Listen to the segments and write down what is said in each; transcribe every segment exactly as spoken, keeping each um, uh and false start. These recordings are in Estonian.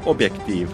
Objektiiv.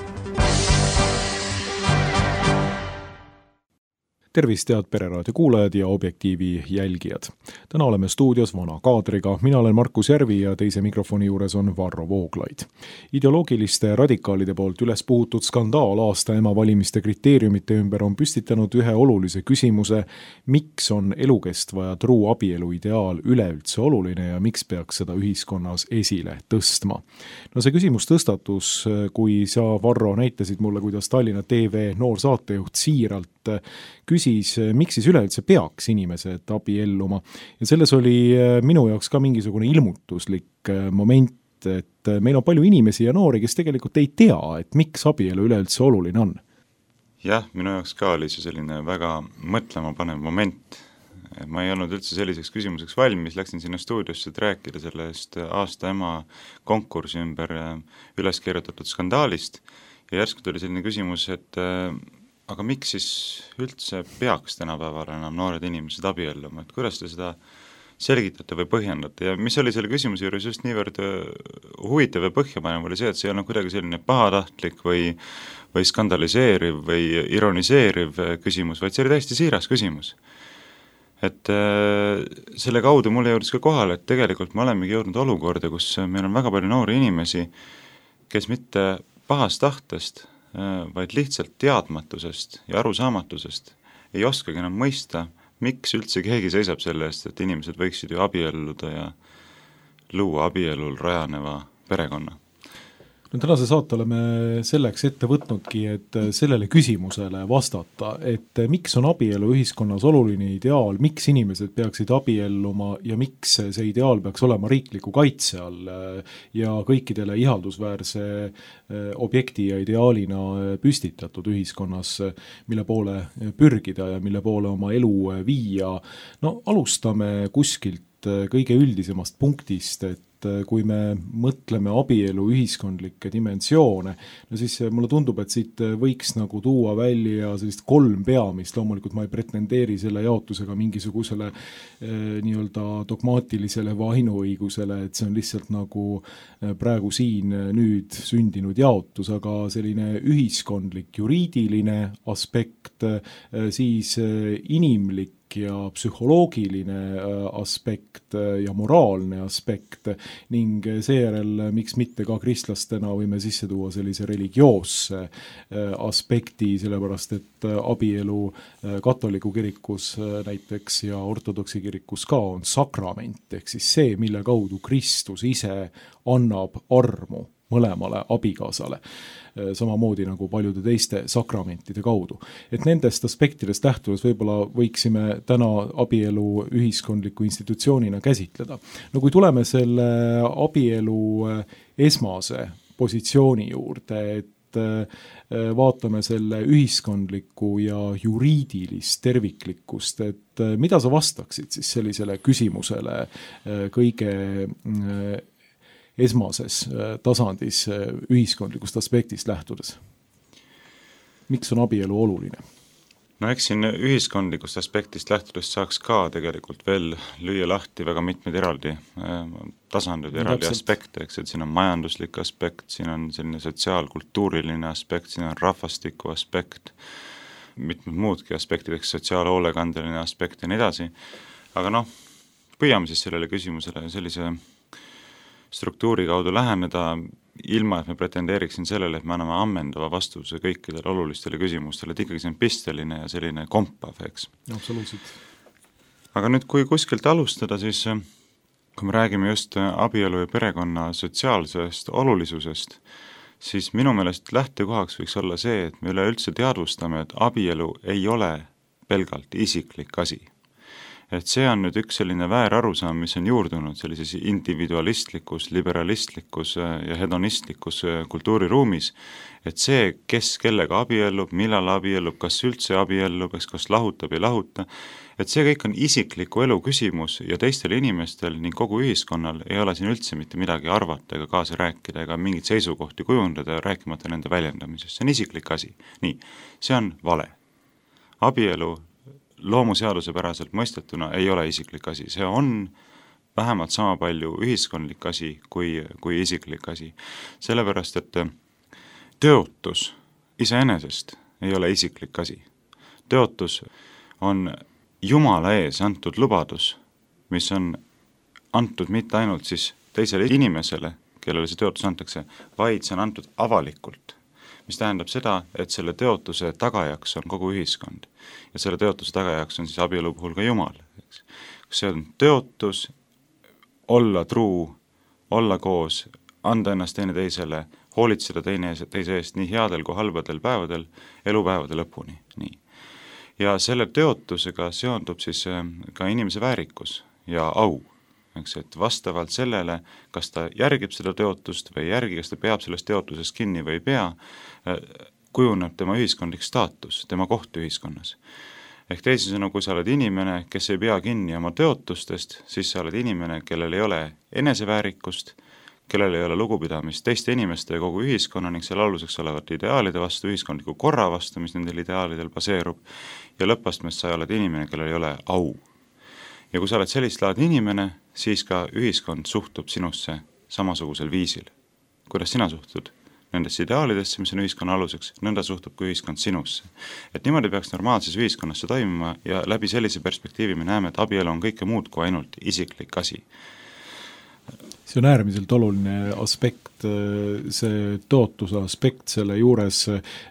Tervist, head Pereraadio kuulajad ja Objektiivi jälgijad. Täna oleme stuudios vana kaadriga. Mina olen Markus Järvi ja teise mikrofoni juures on Varro Vooglaid. Ideoloogiliste radikaalide poolt üles puhutud skandaal aasta ema valimiste kriteeriumite ümber on püstitanud ühe olulise küsimuse, miks on elukestva ja truu abielu ideaal üleüldse oluline ja miks peaks seda ühiskonnas esile tõstma. No see küsimus tõstatus, kui sa, Varro, näitasid mulle, kuidas Tallinna T V noor saatejuht siiralt küsis, miks siis üleüldse peaks inimesed abielluma. Ja selles oli minu jaoks ka mingisugune ilmutuslik moment, et meil on palju inimesi ja noori, kes tegelikult ei tea, et miks abielu üleüldse oluline on. Jah, minu jaoks ka oli see selline väga mõtlema panev moment. Ma ei olnud üldse selliseks küsimuseks valmis, läksin sinna stuudiosse, et rääkida sellest aasta ema konkursi ümber üles kirjutatud skandaalist ja järsku tuli selline küsimus, et aga miks siis üldse peaks tänapäeval enam noored inimesed abielluma, et kuidas te seda selgitate või põhjendate ja mis oli selle küsimuse juures just niivõrd huvitav ja põhjapanev oli see, et see ei olnud kuidagi selline pahatahtlik või, või skandaliseeriv või ironiseeriv küsimus, vaid see oli täiesti siiras küsimus. Et äh, selle kaudu mulle jõudis ka kohale, et tegelikult me olemegi jõudnud olukorda, kus meil on väga palju noori inimesi, kes mitte pahast tahtest, vaid lihtsalt teadmatusest ja arusaamatusest ei oskagi enam mõista, miks üldse keegi seisab selle eest, et inimesed võiksid ju abielluda ja luua abielul rajaneva perekonna. No, tänase saate oleme selleks ette võtnudki, et sellele küsimusele vastata, et miks on abielu ühiskonnas oluline ideaal, miks inimesed peaksid abielluma ja miks see ideaal peaks olema riikliku kaitse all ja kõikidele ihaldusväärse objekti ja ideaalina püstitatud ühiskonnas, mille poole pürgida ja mille poole oma elu viia. No alustame kuskilt kõige üldisemast punktist, et kui me mõtleme abielu ühiskondlikke dimensioone, no siis mulle tundub, et siit võiks nagu tuua välja sellist kolm peamist, loomulikult ma ei pretendeeri selle jaotusega mingisugusele eh, nii-öelda dogmaatilisele või ainuõigusele, et see on lihtsalt nagu praegu siin nüüd sündinud jaotus, aga selline ühiskondlik juriidiline aspekt, eh, siis inimlik ja psühholoogiline aspekt ja moraalne aspekt ning seejärel, miks mitte ka kristlastena võime sisse tuua sellise religioosse aspekti, sellepärast et abielu katoliku kirikus näiteks ja ortodoksi kirikus ka on sakrament, ehk siis see, mille kaudu Kristus ise annab armu mõlemale abikaasale, samamoodi nagu paljude teiste sakramentide kaudu. Et nendest aspektidest lähtudes võib-olla võiksime täna abielu ühiskondliku institutsioonina käsitleda. No kui tuleme selle abielu esmase positsiooni juurde, et vaatame selle ühiskondlikku ja juriidilist terviklikkust, et mida sa vastaksid siis sellisele küsimusele kõige esmases tasandis ühiskondlikust aspektist lähtudes? Miks on abielu oluline? No eks siin ühiskondlikust aspektist lähtudes saaks ka tegelikult veel lüüa lahti väga mitmeid eraldi tasandid, eraldi aspekte, eks, et siin on majanduslik aspekt, siin on selline sotsiaalkultuuriline aspekt, siin on rahvastiku aspekt, mitmed muudki aspektid, eks sotsiaalhoolekandeline aspekt ja nii edasi, aga noh, püüame siis sellele küsimusele sellise struktuuri kaudu läheneda, ilma et me pretendeeriksin sellele, et me anname ammendava vastuse kõikidele olulistele küsimustele, et ikkagi see on pisteline ja selline kompav, eks. Absoluutselt. Aga nüüd, kui kuskilt alustada, siis kui me räägime just abielu ja perekonna sotsiaalsest olulisusest, siis minu meelest lähtekohaks võiks olla see, et me üleüldse teadvustame, et abielu ei ole pelgalt isiklik asi. Et see on nüüd üks selline väärarusaam, mis on juurdunud sellises individualistlikus, liberalistlikus ja hedonistlikus kultuuriruumis, et see, kes kellega abiellub, millal abiellub, kas üldse abiellub, kas lahutab ja lahuta, et see kõik on isikliku elu küsimus ja teistel inimestel ning kogu ühiskonnal ei ole siin üldse mitte midagi arvata ega kaasa rääkida ega mingit seisukohti kujundada, rääkimata nende väljendamisest. See on isiklik asi. Nii, see on vale. Abielu loomuseaduse päraselt mõistetuna ei ole isiklik asi. See on vähemalt sama palju ühiskondlik asi kui, kui isiklik asi. Sellepärast, et tõotus iseenesest ei ole isiklik asi. Tõotus on Jumala ees antud lubadus, mis on antud mitte ainult siis teisele inimesele, kellele see tõotus antakse, vaid see on antud avalikult. Mis tähendab seda, et selle tõotuse tagajaks on kogu ühiskond. Ja selle tõotuse tagajaks on siis abielu puhul ka Jumal. See on tõotus olla truu, olla koos, anda ennast teine teisele, hoolitseda teine teise eest nii headel kui halbadel päevadel, elupäevade lõpuni. Nii. Ja selle tõotusega seondub siis ka inimese väärikus ja au. Eks, et vastavalt sellele, kas ta järgib seda tõotust või ei järgi, kas ta peab sellest tõotusest kinni või ei pea, kujuneb tema ühiskondlik staatus, tema koht ühiskonnas. Ehk teisisõnu, kui sa oled inimene, kes ei pea kinni oma tõotustest, siis sa oled inimene, kellel ei ole eneseväärikust, kellel ei ole lugupidamist teiste inimeste ja kogu ühiskonna ning selle aluseks olevate ideaalide vastu, ühiskondliku korra vastu, mis nendel ideaalidel baseerub, ja lõppastmest sa oled inimene, kellel ei ole au. Ja kui sa oled sellist laadne inimene, siis ka ühiskond suhtub sinusse samasugusel viisil. Kuidas sina suhtud nendesse ideaalidesse, mis on ühiskonna aluseks, nõnda suhtub kui ühiskond sinusse. Et niimoodi peaks normaalses ühiskonnas see toimuma ja läbi sellise perspektiivi me näeme, et abielu on kõike muud kui ainult isiklik asi. See on äärmiselt oluline aspekt, see tõotuse aspekt selle juures.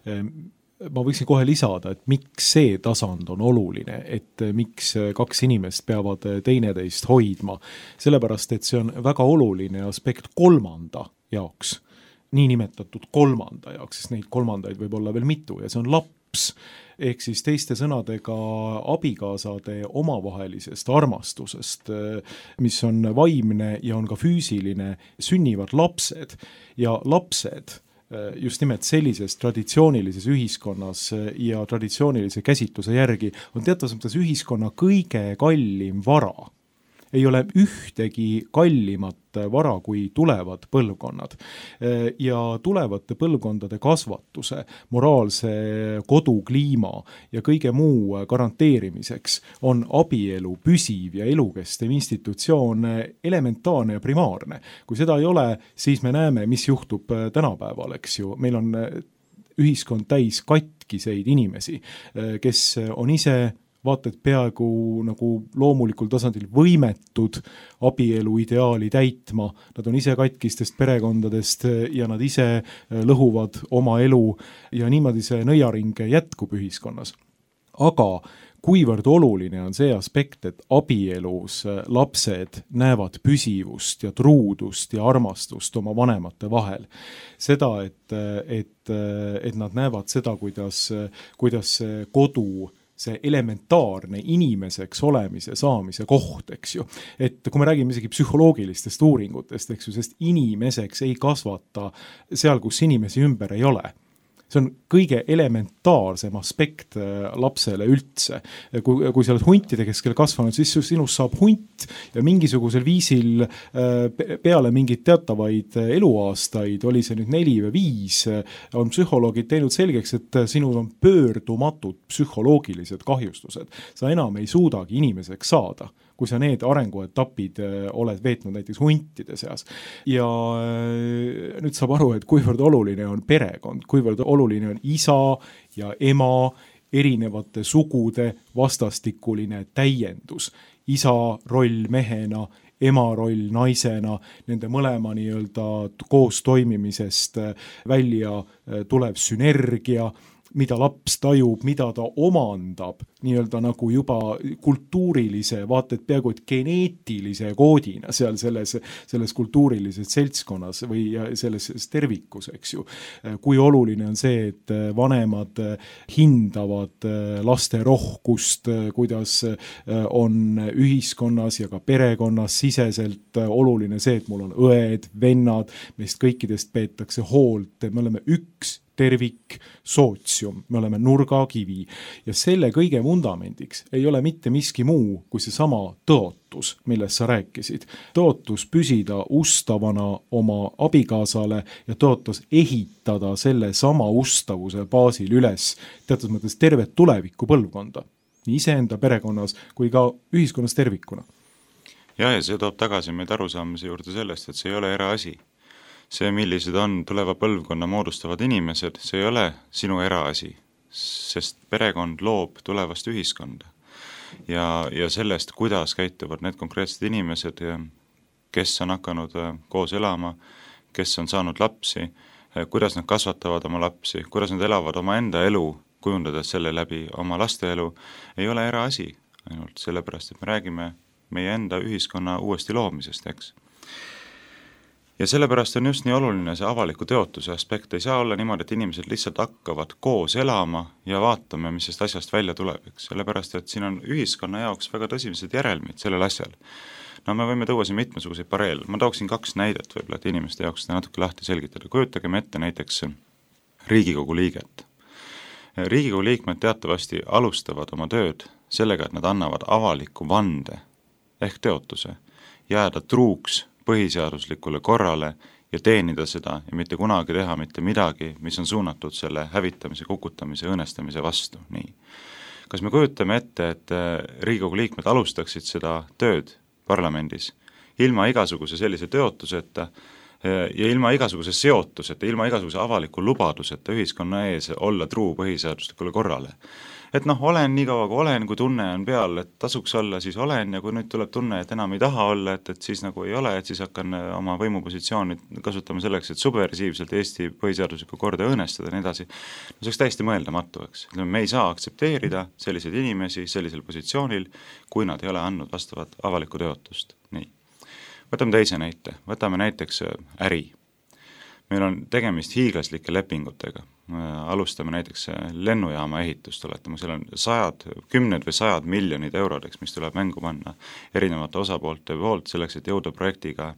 Ma võiksin kohe lisada, et miks see tasand on oluline, et miks kaks inimest peavad teineteist hoidma. Sellepärast, et see on väga oluline aspekt kolmanda jaoks, nii nimetatud kolmanda jaoks, sest neid kolmandaid võib olla veel mitu ja see on laps. Ehk siis teiste sõnadega abikaasade omavahelisest armastusest, mis on vaimne ja on ka füüsiline, sünnivad lapsed ja lapsed just nimelt sellises traditsioonilises ühiskonnas ja traditsioonilise käsitluse järgi on teatavas mõttes ühiskonna kõige kallim vara. Ei ole ühtegi kallimat vara kui tulevad põlvkonnad. Ja tulevate põlvkondade kasvatuse, moraalse kodukliima ja kõige muu garanteerimiseks on abielu püsiv ja elukestev institutsioon elementaarne ja primaarne. Kui seda ei ole, siis me näeme, mis juhtub tänapäeval, eks ju. Meil on ühiskond täis katkiseid inimesi, kes on ise vaata, et peaaegu nagu loomulikul tasandil võimetud abielu ideaali täitma. Nad on ise katkistest perekondadest ja nad ise lõhuvad oma elu ja niimoodi see nõiaring jätkub ühiskonnas. Aga kuivõrd oluline on see aspekt, et abielus lapsed näevad püsivust ja truudust ja armastust oma vanemate vahel. Seda, et, et, et nad näevad seda, kuidas, kuidas kodu see elementaarne inimeseks olemise saamise koht, eks ju. Et kui me räägime isegi psühholoogilistest uuringutest, eks ju, sest inimeseks ei kasvata seal, kus inimesi ümber ei ole. See on kõige elementaarsem aspekt lapsele üldse. Kui, kui sa oled huntide keskel kasvanud, siis sinust saab hunt ja mingisugusel viisil peale mingid teatavaid eluaastaid, oli see nüüd neli või viis, on psühholoogid teinud selgeks, et sinul on pöördumatud psühholoogilised kahjustused. Sa enam ei suudagi inimeseks saada, kui sa need arenguetapid oled veetnud näiteks huntide seas. Ja nüüd saab aru, et kuivõrd oluline on perekond, kuivõrd oluline on isa ja ema, erinevate sugude vastastikuline täiendus. Isa roll mehena, ema roll naisena, nende mõlema nii-öelda koos toimimisest välja tulev sünergia, mida laps tajub, mida ta omandab, nii-öelda nagu juba kultuurilise, vaata, et peaaegu et geneetilise koodina seal selles, selles kultuurilises seltskonnas või selles tervikus, eks ju. Kui oluline on see, et vanemad hindavad laste rohkust, kuidas on ühiskonnas ja ka perekonnas siseselt oluline see, et mul on õed, vennad, meist kõikidest peetakse hoolt, me oleme üks tervik, sootsium, me oleme nurgakivi ja selle kõige vundamendiks ei ole mitte miski muu kui see sama tõotus, millest sa rääkisid. Tõotus püsida ustavana oma abikaasale ja tõotus ehitada selle sama ustavuse baasil üles teatud mõttes tervet tuleviku põlvkonda, nii iseenda perekonnas kui ka ühiskonnas tervikuna. Ja, ja see toob tagasi meid arusaamise juurde sellest, et see ei ole eraasi. see, millised on tuleva põlvkonna moodustavad inimesed, see ei ole sinu eraasi, sest perekond loob tulevast ühiskonda. Ja, ja sellest, kuidas käituvad need konkreetsed inimesed, kes on hakanud koos elama, kes on saanud lapsi, kuidas nad kasvatavad oma lapsi, kuidas nad elavad oma enda elu, kujundades selle läbi oma laste elu, ei ole eraasi ainult sellepärast, et me räägime meie enda ühiskonna uuesti loomisest, eks. Ja sellepärast on just nii oluline see avaliku teotuse aspekt, ei saa olla niimoodi, et inimesed lihtsalt hakkavad koos elama ja vaatame, mis sest asjast välja tuleb, eks. Sellepärast, et siin on ühiskonna jaoks väga tõsised järelmid sellel asjal. No me võime tuua siin mitmesuguseid pareele, ma tooksin kaks näidet võib-olla, et inimeste jaoks seda natuke lahti selgitada. Kujutagem ette näiteks Riigikogu liiget. Riigikogu liikmed teatavasti alustavad oma tööd sellega, et nad annavad avaliku vande ehk teotuse, jääda truuks põhiseaduslikule korrale ja teenida seda ja mitte kunagi teha mitte midagi, mis on suunatud selle hävitamise, kukutamise, õõnestamise vastu. Nii. Kas me kujutame ette, et Riigikogu liikmed alustaksid seda tööd parlamendis ilma igasuguse sellise teotuseta ja ilma igasuguse seotuseta, ilma igasuguse avaliku lubaduseta ühiskonna ees olla truu põhiseaduslikule korrale. Et noh, olen nii kaua, kui olen, kui tunne on peal, et tasuks olla, siis olen, ja kui nüüd tuleb tunne, et enam ei taha olla, et, et siis nagu ei ole, et siis hakkan oma võimupositsiooni kasutama selleks, et subversiivselt Eesti põhiseaduslikku korda õõnestada ja nii edasi. No see oleks täiesti mõeldamatu, eks. Me ei saa aktsepteerida selliseid inimesi sellisel positsioonil, kui nad ei ole andnud vastavat avalikku teotust. Nii. Võtame teise näite, võtame näiteks äri. Meil on tegemist hiiglaslike lepingutega. Alustame näiteks lennujaama ehitust, oletame, seal on sajad, kümned või sajad miljonid eurodeks, mis tuleb mängu panna erinevate osapoolte poolt selleks, et jõuda projektiga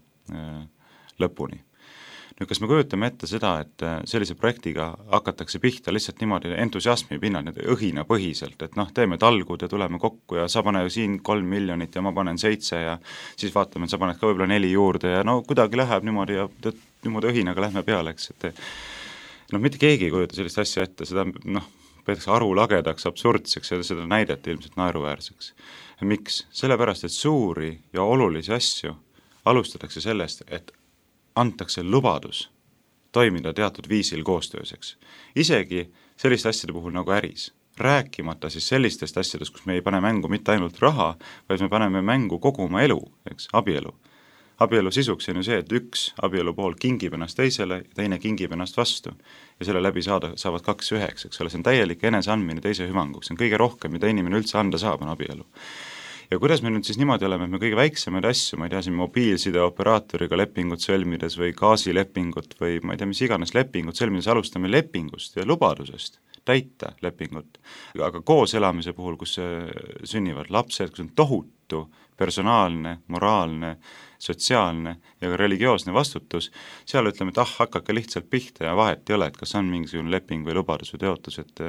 lõpuni. Nüüd, kas me kujutame ette seda, et sellise projektiga hakatakse pihta lihtsalt niimoodi entusiasmi pinnal, õhina põhiselt, et noh, teeme talgud ja tuleme kokku ja sa pane siin kolm miljonit ja ma panen seitse ja siis vaatame, et sa paned ka võib-olla neli juurde ja no kuidagi läheb niimoodi ja niimoodi õhinaga lähme peale, eks, et noh, mitte keegi ei kujuta sellist asja ette, seda noh, peetakse arulagedaks, absurdseks ja seda näideti ilmselt naeruväärseks. Miks? Sellepärast, et suuri ja olulisi asju alustatakse sellest, et antakse lubadus toimida teatud viisil koostööseks. Isegi selliste asjade puhul nagu äris. Rääkimata siis sellistest asjadest, kus me ei pane mängu mitte ainult raha, vaid me paneme mängu kogu oma elu, eks, abielu. Abielu sisuks on ju see, et üks abielu pool kingib ennast teisele ja teine kingib ennast vastu. Ja selle läbi saada, saavad kaks üheks, eks ole, see on täielik eneseandmine teise hüvanguks. See on kõige rohkem, mida inimene üldse anda saab, on abielu. Ja kuidas me nüüd siis niimoodi oleme, et me kõige väiksemaid asju, ma ei tea, siin mobiilside operaatoriga lepingut sõlmides või gaasilepingut või ma ei tea, mis iganes lepingut sõlmides alustame lepingust ja lubadusest täita lepingut. Aga koos elamise puhul, kus sünnivad lapsed, kus on tohutu personaalne, moraalne, sotsiaalne ja ka religioosne vastutus, seal ütleme, et ah, hakake lihtsalt pihta ja vahet ei ole, et kas on mingisugune leping või lubadus või teotus, et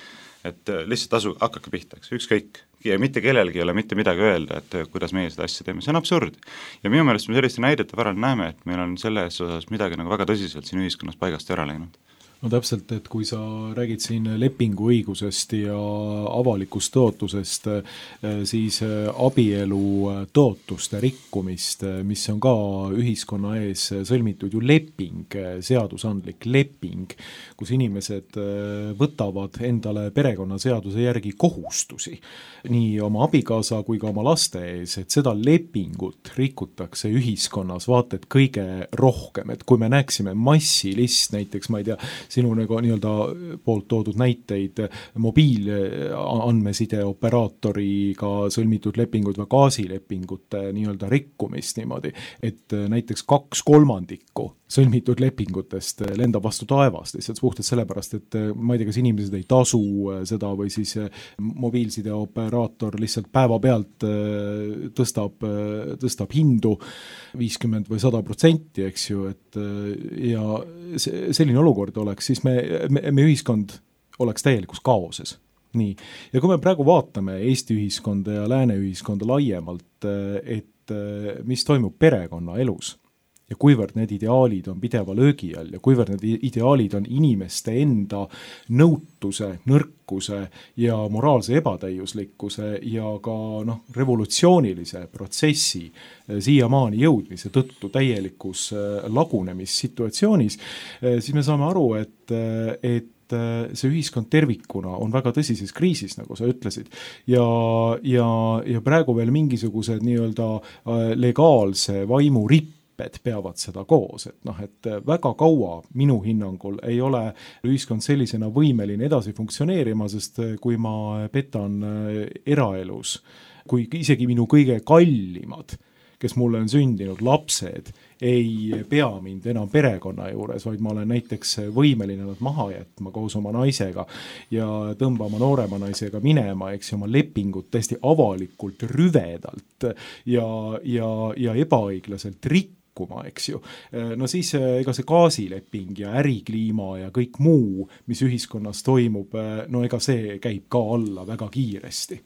et lihtsalt asu, hakake pihta, ükskõik. Ja mitte kellelgi ei ole mitte midagi öelda, et kuidas meie seda asja teeme, see on absurd. Ja minu meelest me selliste näidete varal näeme, et meil on selles osas midagi nagu väga tõsiselt siin ühiskonnas paigast ära läinud. No täpselt, et kui sa räägid siin lepinguõigusest ja avalikust tõotusest, siis abielu tõotuste rikkumist, mis on ka ühiskonna ees sõlmitud ju leping, seadusandlik leping, kus inimesed võtavad endale perekonnaseaduse järgi kohustusi, nii oma abikaasa kui ka oma laste ees, et seda lepingut rikutakse ühiskonnas vaata et kõige rohkem, et kui me näeksime massilist, näiteks ma ei tea, sinu nagu nii-öelda poolt toodud näiteid mobiilandmeside operaatoriga sõlmitud lepingud või gaasilepingute nii-öelda rikkumist niimoodi, et näiteks kaks kolmandikku sõlmitud lepingutest lendab vastu taevast, lihtsalt puhtalt sellepärast, et ma ei tea, kas inimesed ei tasu seda või siis mobiilside operaator lihtsalt päeva pealt tõstab, tõstab hindu viiskümmend või sada protsenti, eks ju, et ja selline olukord oleks, siis me, me, me ühiskond oleks täielikus kaoses. Nii. Ja kui me praegu vaatame Eesti ühiskonda ja lääne ühiskonda laiemalt, et mis toimub perekonna elus ja kuivõrd need ideaalid on pideva löögi all ja kuivõrd need ideaalid on inimeste enda nõutuse, nõrkuse ja moraalse ebatäiuslikkuse ja ka noh, revolutsioonilise protsessi siiamaani jõudmise tõttu täielikus lagunemissituatsioonis, siis me saame aru, et, et see ühiskond tervikuna on väga tõsises kriisis, nagu sa ütlesid, ja, ja, ja praegu veel mingisugused nii-öelda legaalse vaimu ripped peavad seda koos, et noh, et väga kaua minu hinnangul ei ole ühiskond sellisena võimeline edasi funktsioneerima, sest kui ma petan eraelus, kui isegi minu kõige kallimad, kes mulle on sündinud lapsed, ei pea mind enam perekonna juures, vaid ma olen näiteks võimeline nad maha jätma koos oma naisega ja tõmbama noorema naisega minema, eks oma lepingut täiesti avalikult rüvedalt ja, ja, ja ebaõiglaselt rikkuma, eks ju. No siis ega see gaasileping ja ärikliima ja kõik muu, mis ühiskonnas toimub, no ega see käib ka alla väga kiiresti.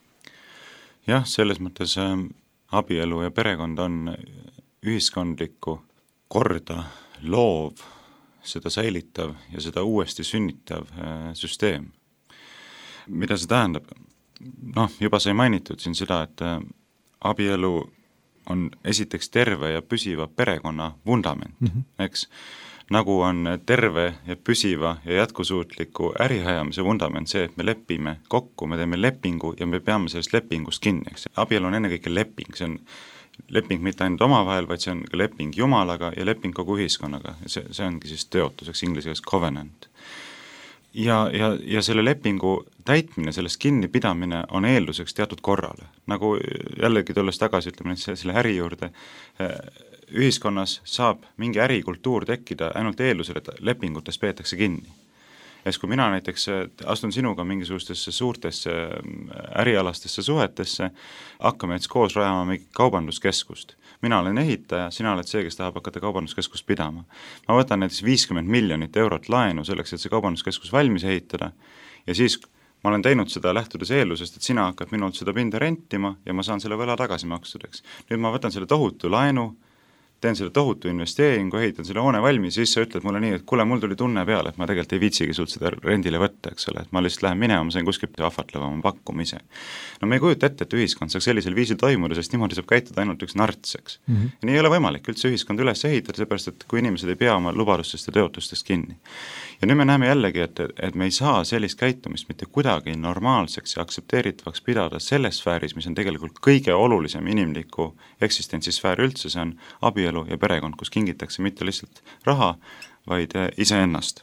Jah, selles mõttes abielu ja perekond on ühiskondlikku korda loov, seda säilitav ja seda uuesti sünnitav süsteem. Mida see tähendab? Noh, juba sai mainitud siin seda, et abielu on esiteks terve ja püsiva perekonna vundament, mm-hmm. eks? Nagu on terve ja püsiva ja jätkusuutliku ärihajamise vundament see, et me lepime kokku, me teeme lepingu ja me peame sellest lepingust kinni, eks? Abielu on ennekõike leping, see on leping mitte ainult omavahel, vaid see on ka leping Jumalaga ja leping kogu ühiskonnaga. See, see ongi siis teotuseks inglise keeles covenant. Ja, ja, ja selle lepingu täitmine, sellest kinnipidamine on eelduseks teatud korrale. Nagu jällegi tulles tagasi, ütleme selle äri juurde, ühiskonnas saab mingi ärikultuur tekkida ainult eeldusel, et lepingutest peetakse kinni. Ja kui mina näiteks astun sinuga mingisugustesse suurtesse ärialastesse suhetesse, hakkame jetzt koos rajama mingi kaubanduskeskust. Mina olen ehitaja, sina oled see, kes tahab hakata kaubanduskeskust pidama. Ma võtan näiteks viiskümmend miljonit eurot laenu selleks, et see kaubanduskeskus valmis ehitada ja siis ma olen teinud seda lähtudes eeldusest, et sina hakkad minult seda pinda rentima ja ma saan selle võla tagasi maksudeks. Nüüd ma võtan selle tohutu laenu, teen selle tohutu investeeringu, ehitan selle hoone valmis, siis sa ütled mulle nii, et kuule, mul tuli tunne peale, et ma tegelikult ei viitsigi sult seda rendile võtta, eks ole, et ma lihtsalt lähen minema, ma sain kuskilt ahvatleva oma pakkumise. No me ei kujuta ette, et ühiskond saaks sellisel viisil toimuda, sest niimoodi saab käituda ainult üks narts, eks. Mm-hmm. Ja nii ei ole võimalik üldse ühiskond üles ehitada, seepärast, et kui inimesed ei pea oma lubadustest ja teotustest kinni. Ja nüüd me näeme jällegi, et, et me ei saa sellist käitumist mitte kuidagi normaalseks ja aktsepteeritavaks pidada selles sfääris, mis on tegelikult kõige olulisem inimliku eksistentsisfäär üldse, see on abielu ja perekond, kus kingitakse mitte lihtsalt raha, vaid iseennast.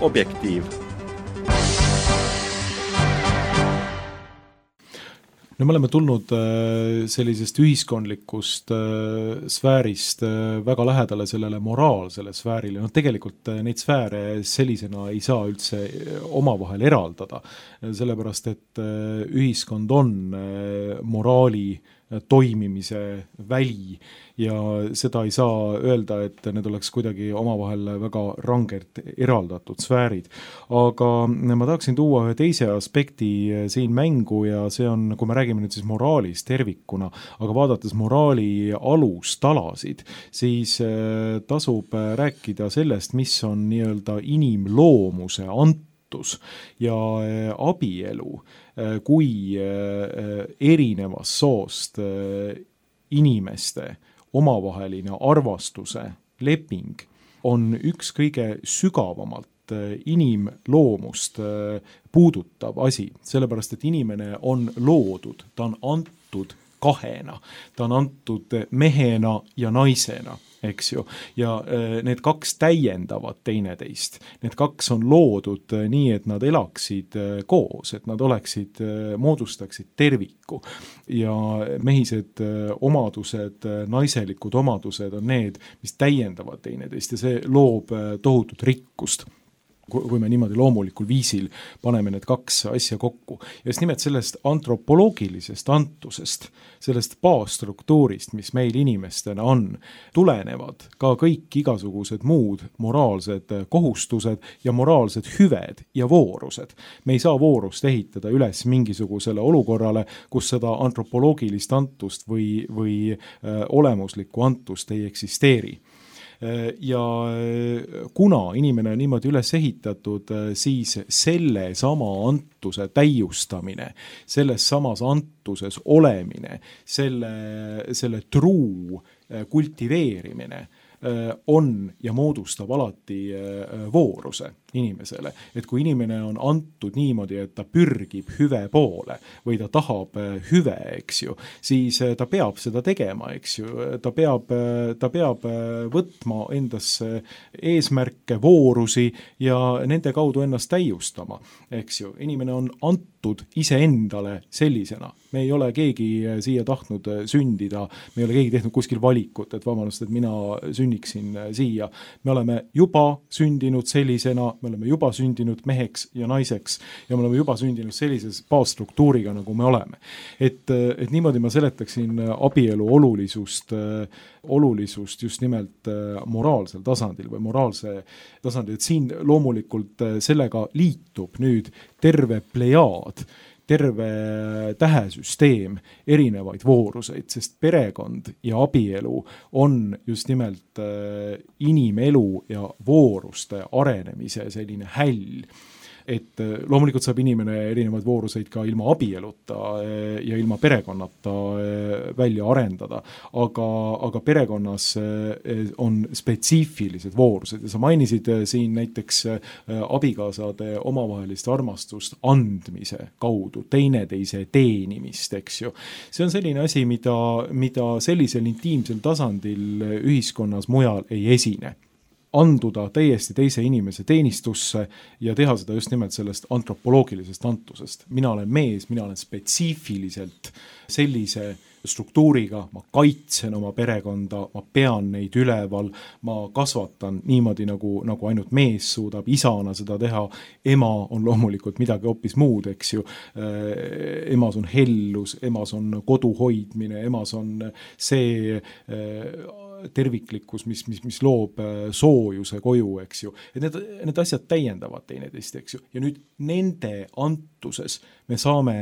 Objektiiv. no me oleme tulnud sellisest ühiskondlikust sfäärist väga lähedale sellele moraalsele sfäärile. No tegelikult neid sfääre sellisena ei saa üldse omavahel eraldada, sellepärast et ühiskond on moraali toimimise väli ja seda ei saa öelda, et need oleks kuidagi omavahel väga rangelt eraldatud sfäärid. Aga ma tahaksin tuua ühe teise aspekti siin mängu ja see on, kui me räägime nüüd siis moraalist tervikuna, aga vaadates moraali alustalasid, siis tasub rääkida sellest, mis on nii-öelda inimloomuse antus ja abielu kui erinevast soost inimeste omavaheline arvastuse leping on üks kõige sügavamalt inimloomust puudutav asi, sellepärast et inimene on loodud, ta on antud kahena, ta on antud mehena ja naisena, eks ju, ja need kaks täiendavad teineteist, need kaks on loodud nii, et nad elaksid koos, et nad oleksid, moodustaksid terviku ja mehised omadused, naiselikud omadused on need, mis täiendavad teineteist ja see loob tohutut rikkust, kui me niimoodi loomulikul viisil paneme need kaks asja kokku. Ja just nimelt sellest antropoloogilisest antusest, sellest baasstruktuurist, mis meil inimestena on, tulenevad ka kõik igasugused muud moraalsed kohustused ja moraalsed hüved ja voorused. Me ei saa voorust ehitada üles mingisugusele olukorrale, kus seda antropoloogilist antust või, või äh, olemuslikku antust ei eksisteeri. Ja kuna inimene on niimoodi üles ehitatud, siis selle sama antuse täiustamine, selles samas antuses olemine, selle, selle truu kultiveerimine on ja moodustab alati vooruse inimesele. Et kui inimene on antud niimoodi, et ta pürgib hüve poole või ta tahab hüve, eks ju, siis ta peab seda tegema, eks ju. Ta peab, ta peab võtma endasse eesmärke, voorusi ja nende kaudu ennast täiustama, eks ju. Inimene on antud iseendale sellisena. Me ei ole keegi siia tahtnud sündida, me ei ole keegi tehnud kuskil valikut, et vabandust, et mina sünniksin siia. Me oleme juba sündinud sellisena, me oleme juba sündinud meheks ja naiseks ja me oleme juba sündinud sellises baasstruktuuriga, nagu me oleme. Et, et niimoodi ma seletaksin abielu olulisust, olulisust just nimelt moraalsel tasandil või moraalse tasandil, et siin loomulikult sellega liitub nüüd terve plejaad, terve tähesüsteem erinevaid vooruseid, sest perekond ja abielu on just nimelt inimelu ja vooruste arenemise selline häll. Et loomulikult saab inimene erinevaid vooruseid ka ilma abieluta ja ilma perekonnata välja arendada, aga, aga perekonnas on spetsiifilised voorused ja sa mainisid siin näiteks abikaasade omavahelist armastust andmise kaudu, teineteise teenimist, eks ju. See on selline asi, mida, mida sellisel intiimsel tasandil ühiskonnas mujal ei esine. Anduda täiesti teise inimese teenistusse ja teha seda just nimelt sellest antropoloogilisest antusest. Mina olen mees, mina olen spetsiifiliselt sellise struktuuriga, ma kaitsen oma perekonda, ma pean neid üleval, ma kasvatan niimoodi, nagu, nagu ainult mees suudab isana seda teha. Ema on loomulikult midagi hoopis muud, eks ju. Emas on hellus, emas on kodu hoidmine, emas on see terviklikkus, mis, mis, mis loob soojuse koju, eks ju. Et need, need asjad täiendavad teineteist, eks ju. Ja nüüd nende antuses me saame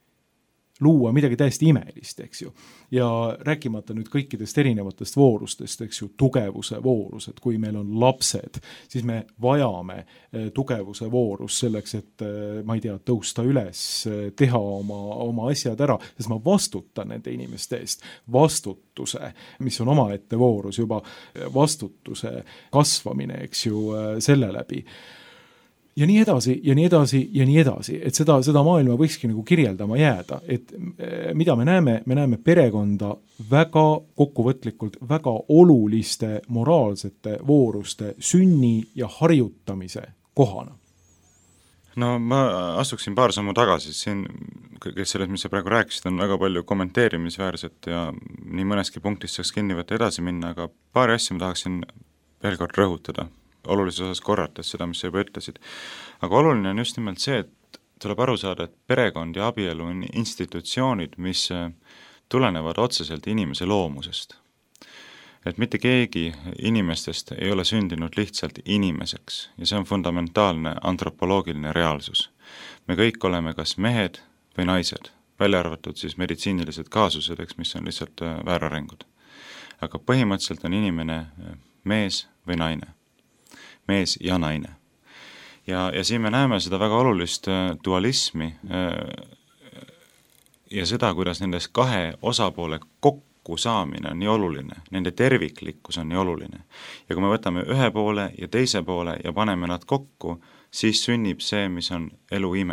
luua midagi täiesti imelist, eks ju. Ja rääkimata nüüd kõikidest erinevatest voorustest, eks ju, tugevuse voorus, et kui meil on lapsed, siis me vajame tugevuse voorus selleks, et ma ei tea, tõusta üles, teha oma, oma asjad ära, sest ma vastutan nende inimeste eest. Vastutuse, mis on omaette voorus juba, vastutuse kasvamine, eks ju, selle läbi. Ja nii edasi, ja nii edasi, ja nii edasi, et seda, seda maailma võikski nagu kirjeldama jääda, et mida me näeme, me näeme perekonda väga kokkuvõtlikult, väga oluliste moraalsete vooruste sünni ja harjutamise kohana? No ma astuksin paar sammu tagasi, siin kes sellest, mis sa praegu rääkisid, on väga palju kommenteerimisväärset ja nii mõneski punktis saaks kinni võtta edasi minna, aga paari asja ma tahaksin veel kord rõhutada, olulises osas korrates seda, mis sa juba ütlesid. Aga oluline on just nimelt see, et tuleb aru saada, et perekond ja abielu on institutsioonid, mis tulenevad otseselt inimese loomusest. Et mitte keegi inimestest ei ole sündinud lihtsalt inimeseks ja see on fundamentaalne antropoloogiline reaalsus. Me kõik oleme kas mehed või naised, välja arvatud siis meditsiinilised kaasused, eks, mis on lihtsalt väärarengud. Aga põhimõtteliselt on inimene mees või naine, mees ja naine. Ja, ja siin me näeme seda väga olulist dualismi ja seda, kuidas nendes kahe osapoole kokku saamine on nii oluline, nende terviklikkus on nii oluline. Ja kui me võtame ühe poole ja teise poole ja paneme nad kokku, siis sünnib see, mis on elu ime.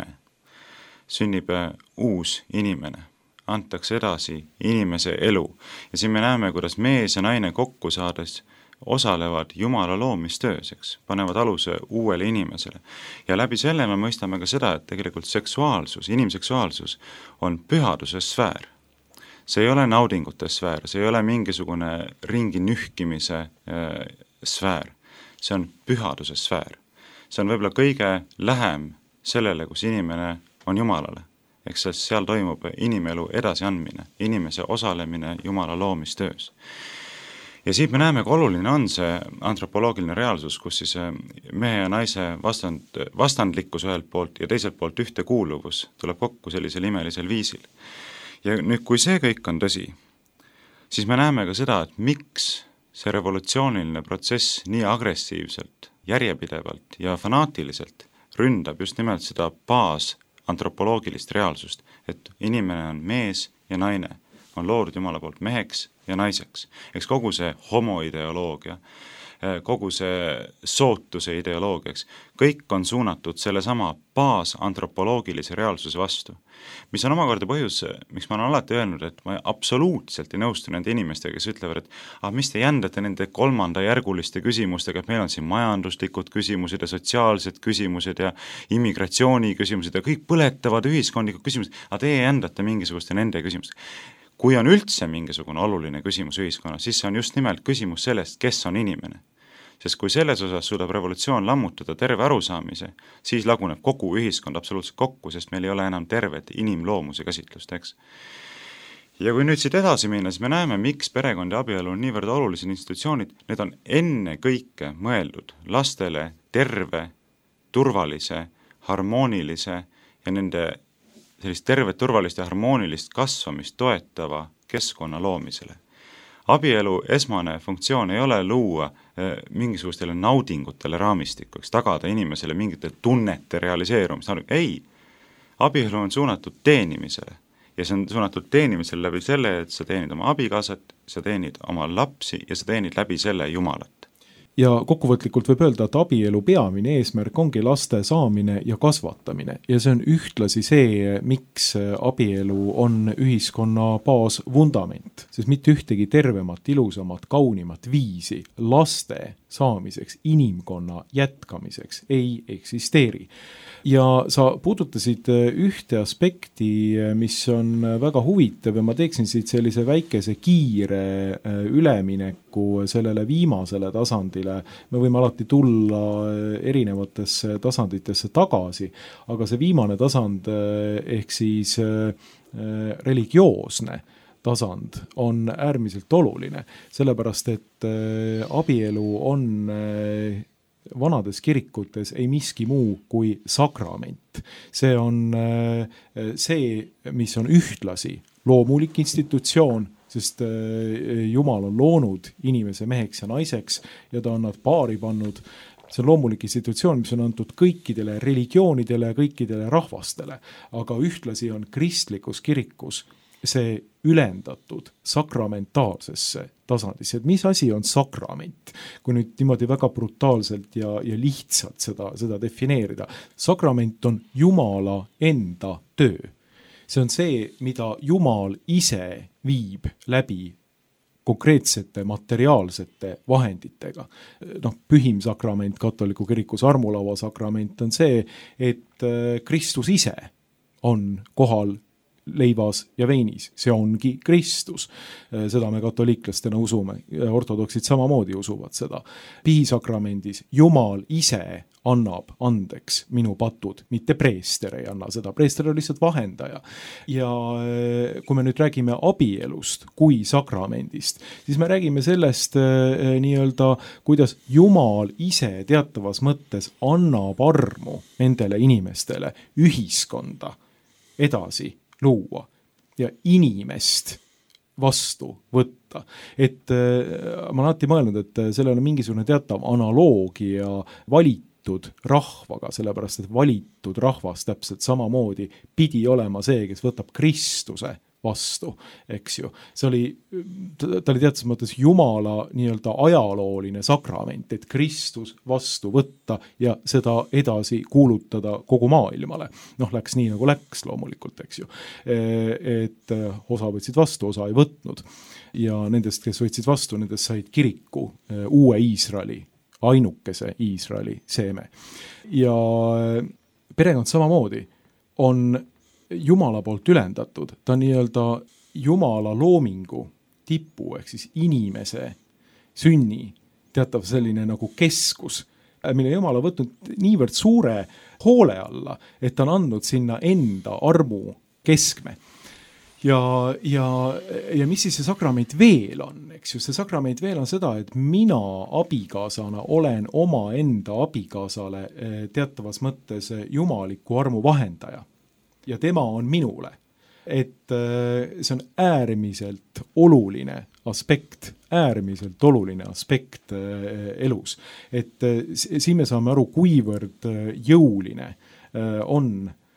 Sünnib uus inimene, antakse edasi inimese elu. Ja siin me näeme, kuidas mees ja naine kokku saades osalevad Jumala loomistööseks, panevad aluse uuele inimesele. Ja läbi selle me mõistame ka seda, et tegelikult seksuaalsus, inimseksuaalsus on pühaduse sfäär. See ei ole naudingute sfäär, see ei ole mingisugune ringi nühkimise äh, sfäär. See on pühaduse sfäär. See on võib-olla kõige lähem sellele, kus inimene on Jumalale. Eks seal toimub inimelu edasiandmine, inimese osalemine Jumala loomistöös. Ja siit me näeme, kui oluline on see antropoloogiline reaalsus, kus siis mehe ja naise vastand, vastandlikkus ühelt poolt ja teiselt poolt ühtekuuluvus tuleb kokku sellisel imelisel viisil. Ja nüüd, kui see kõik on tõsi, siis me näeme ka seda, et miks see revolutsiooniline protsess nii agressiivselt, järjepidevalt ja fanaatiliselt ründab just nimelt seda baas antropoloogilist reaalsust, et inimene on mees ja naine, on loodud Jumala poolt meheks ja naiseks. Eks kogu see homoideoloogia, kogu see sootuse ideoloogiaks, kõik on suunatud selle sama baas antropoloogilise reaalsuse vastu. Mis on omakorda põhjus, miks ma olen alati öelnud, et ma absoluutselt ei nõustu nende inimestega, kes ütlevad, et ah, mis te jändate nende kolmanda järguliste küsimustega, et meil on siin majanduslikud küsimused ja sotsiaalsed küsimused ja immigratsiooni küsimused ja kõik põletavad ühiskondlikud küsimused, aga teie jändate mingisuguste nende küsimustega. Kui on üldse mingisugune oluline küsimus ühiskonnas, siis see on just nimelt küsimus sellest, kes on inimene. Sest kui selles osas suudab revolutsioon lammutada terve arusaamise, siis laguneb kogu ühiskond absoluutselt kokku, sest meil ei ole enam tervet inimloomuse käsitlust, eks. Ja kui nüüd siit edasi minna, siis me näeme, miks perekond ja abielu on niivõrd olulised institutsioonid, need on enne kõike mõeldud lastele terve, turvalise, harmoonilise ja nende sellist tervet, turvalist ja harmoonilist kasvamist toetava keskkonna loomisele. Abielu esmane funktsioon ei ole luua eh, mingisugustele naudingutele raamistikuks, tagada inimesele mingite tunnete realiseerumist. Ei, abielu on suunatud teenimisele ja see on suunatud teenimisele läbi selle, et sa teenid oma abikaasat, sa teenid oma lapsi ja sa teenid läbi selle Jumalat. Ja kokkuvõtlikult võib öelda, et abielu peamine eesmärk ongi laste saamine ja kasvatamine ja see on ühtlasi see, miks abielu on ühiskonna baasvundament, sest mitte ühtegi tervemat, ilusamat, kaunimat viisi laste saamiseks, inimkonna jätkamiseks ei eksisteeri. Ja sa puudutasid ühte aspekti, mis on väga huvitav ja ma teeksin siit sellise väikese kiire ülemineku sellele viimasele tasandile. Me võime alati tulla erinevatesse tasanditesse tagasi, aga see viimane tasand ehk siis religioosne tasand on äärmiselt oluline, sellepärast et abielu on vanades kirikutes ei miski muu kui sakrament. See on see, mis on ühtlasi loomulik institutsioon, sest Jumal on loonud inimese meheks ja naiseks ja ta on nad paari pannud. See on loomulik institutsioon, mis on antud kõikidele religioonidele ja kõikidele rahvastele, aga ühtlasi on kristlikus kirikus see ülendatud sakramentaalsesse tasandisse. Et mis asi on sakrament? Kui nüüd niimoodi väga brutaalselt ja, ja lihtsalt seda, seda defineerida. Sakrament on Jumala enda töö. See on see, mida Jumal ise viib läbi konkreetsete materiaalsete vahenditega. Noh, pühim sakrament katoliku kirikus, armulaua sakrament on see, et Kristus ise on kohal leivas ja veinis, see ongi Kristus. Seda me katoliiklastena usume, ortodoksid samamoodi usuvad seda. Pihisakramendis Jumal ise annab andeks minu patud, mitte preester ei anna seda, preester on lihtsalt vahendaja. Ja kui me nüüd räägime abielust kui sakramendist, siis me räägime sellest nii-öelda, kuidas Jumal ise teatavas mõttes annab armu nendele inimestele ühiskonda edasi luua ja inimest vastu võtta. Et ma olen alati mõelnud, et sellel on mingisugune teatav analoogia valitud rahvaga, sellepärast et valitud rahvas täpselt samamoodi pidi olema see, kes võtab Kristuse vastu, eks ju. See oli, ta oli teatud mõttes Jumala nii-öelda ajalooline sakrament, et Kristus vastu võtta ja seda edasi kuulutada kogu maailmale. Noh, läks nii nagu läks loomulikult, eks ju. Et osa võtsid vastu, osa ei võtnud. Ja nendest, kes võtsid vastu, nendest said kiriku uue Iisraeli, ainukese Iisraeli seeme. Ja perekond samamoodi on Jumala poolt ülendatud, ta on nii-öelda Jumala loomingu tipu, ehk siis inimese sünni teatav selline nagu keskus, mille Jumal on võtnud niivõrd suure hoole alla, et ta on andnud sinna enda armu keskme. Ja, ja, ja mis siis see sakrament veel on? Eks ju, see sakrament veel on seda, et mina abikaasana olen oma enda abikaasale teatavas mõttes jumaliku armu vahendaja. Ja tema on minule. Et see on äärmiselt oluline aspekt, äärmiselt oluline aspekt elus. Et siin me saame aru, kuivõrd jõuline on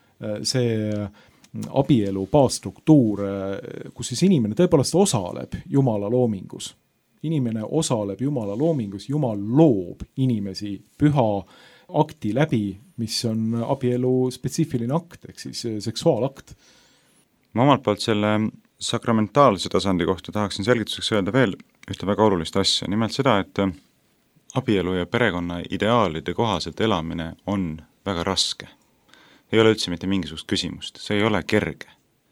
see abielu baasstruktuur, kus siis inimene tõepoolest osaleb Jumala loomingus. Inimene osaleb Jumala loomingus, Jumal loob inimesi püha akti läbi, mis on abielu spetsiifiline akt, ehk siis seksuaalakt. Ma omalt poolt selle sakramentaalse tasandi kohta tahaksin selgituseks öelda veel ühte väga olulist asja. Nimelt seda, et abielu ja perekonna ideaalide kohaselt elamine on väga raske. Ei ole üldse mitte mingisugust küsimust. See ei ole kerge.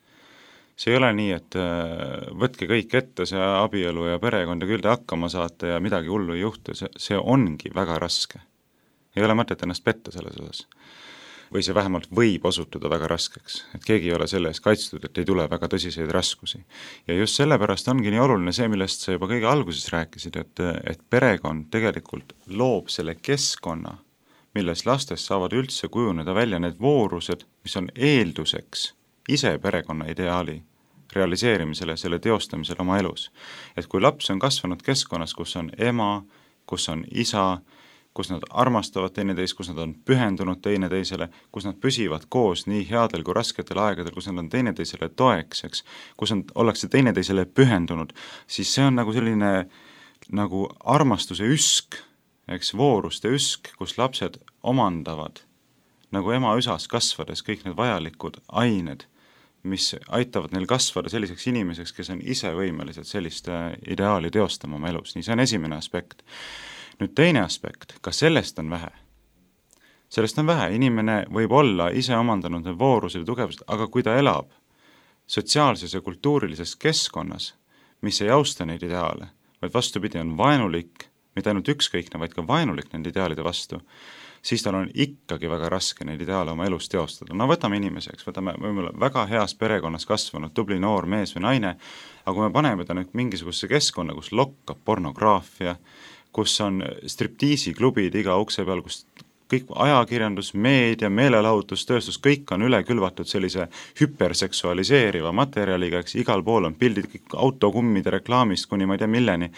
See ei ole nii, et võtke kõik ette, see abielu ja perekond ja küll te hakkama saate ja midagi hullu ei juhtu. See, see ongi väga raske. Ei ole mõtet ennast petta selles osas. Või see vähemalt võib osutuda väga raskeks, et keegi ei ole selle eest kaitstud, et ei tule väga tõsiseid raskusi. Ja just sellepärast ongi nii oluline see, millest sa juba kõige alguses rääkisid, et, et perekond tegelikult loob selle keskkonna, milles lastest saavad üldse kujuneda välja need voorused, mis on eelduseks ise perekonna ideaali realiseerimisele, selle teostamisele oma elus. Et kui laps on kasvanud keskkonnas, kus on ema, kus on isa, kus nad armastavad teineteist, kus nad on pühendunud teineteisele, kus nad püsivad koos nii headel kui rasketel aegadel, kus nad on teineteisele toekseks, kus on, ollakse teineteisele pühendunud, siis see on nagu selline nagu armastuse üsk, eks vooruste üsk, kus lapsed omandavad nagu ema üsas kasvades kõik need vajalikud ained, mis aitavad neil kasvada selliseks inimeseks, kes on ise võimelised sellist ideaali teostama oma elus. Nii see on esimene aspekt. Nüüd teine aspekt, ka sellest on vähe. Sellest on vähe, inimene võib olla ise omandanud need voorused ja tugevused, aga kui ta elab sotsiaalses ja kultuurilises keskkonnas, mis ei austa neid ideaale, vaid vastupidi on vaenulik, mitte ainult ükskõikne, vaid ka vaenulik nende ideaalide vastu, siis tal on ikkagi väga raske neid ideaale oma elus teostada. No võtame inimeseks, võtame võib-olla väga heas perekonnas kasvanud tubli noor mees või naine, aga kui me paneme ta nüüd mingisugusesse keskkonna, kus lokkab pornograafia, kus on striptiisiklubid iga ukse peal, kus kõik ajakirjandus, meedia, meelelahutustööstus, kõik on üle külvatud sellise hüperseksualiseeriva materjaliga, eks igal pool on pildid, kõik autokummide reklaamist kuni ma ei tea milleni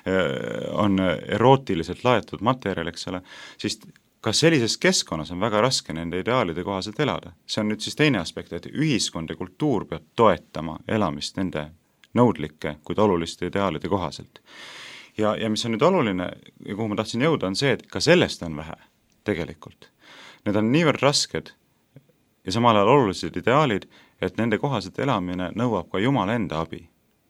on erootiliselt laetud materjal, eks ole, siis ka sellises keskkonnas on väga raske nende ideaalide kohaselt elada. See on nüüd siis teine aspekt, et ühiskond ja kultuur peab toetama elamist nende nõudlike, kuid oluliste ideaalide kohaselt. Ja, ja mis on nüüd oluline ja kuhu ma tahtsin jõuda, on see, et ka sellest on vähe tegelikult. Need on niivõrd rasked ja samal ajal olulised ideaalid, et nende kohaselt elamine nõuab ka Jumala enda abi.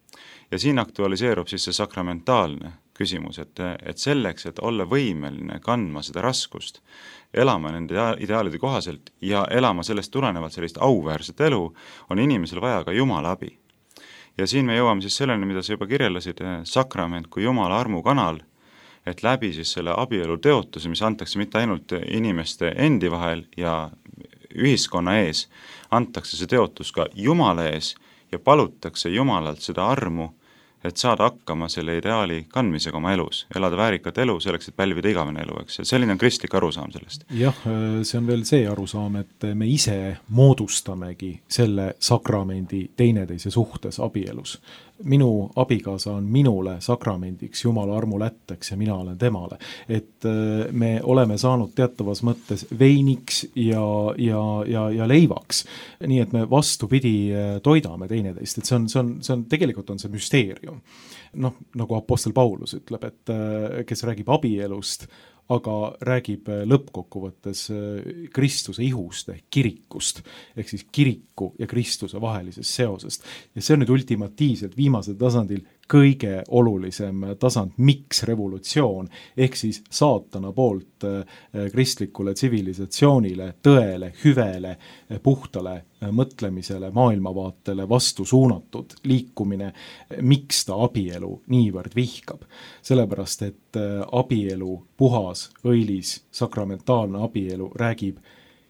ja siin aktualiseerub siis see sakramentaalne küsimus, et, et selleks, et olla võimeline kandma seda raskust, elama nende ideaalide kohaselt ja elama sellest tulenevalt sellist auväärset elu, on inimesel vaja ka Jumala abi. Ja siin me jõuame siis selleni, mida sa juba kirjeldasid, sakrament kui Jumala armukanal, et läbi siis selle abielu teotuse, mis antakse mitte ainult inimeste endi vahel ja ühiskonna ees, antakse see teotus ka Jumala ees ja palutakse Jumalalt seda armu, et saada hakkama selle ideaali kandmisega oma elus, elada väärikat elu selleks, et pälvida igavene elu, eks. Selline on kristlik arusaam sellest. Jah, see on veel see arusaam, et me ise moodustamegi selle sakramendi teineteise suhtes abielus. Minu abikaasa on minule sakramendiks, Jumala armulätteks ja mina olen temale. Et me oleme saanud teatavas mõttes veiniks ja, ja, ja, ja leivaks. Nii et me vastupidi toidame teineteist. Et see on, see on, see on, tegelikult on see müsteerium. Noh, nagu apostel Paulus ütleb, et kes räägib abielust, aga räägib lõppkokkuvõttes Kristuse ihust ehk kirikust, ehk siis kiriku ja Kristuse vahelisest seosest. Ja see on nüüd ultimatiivselt viimasel tasandil kõige olulisem tasand, miks revolutsioon, ehk siis saatana poolt kristlikule tsivilisatsioonile, tõele, hüvele, puhtale mõtlemisele, maailmavaatele vastu suunatud liikumine, miks ta abielu niivõrd vihkab. Sellepärast, et abielu, puhas, õilis, sakramentaalne abielu räägib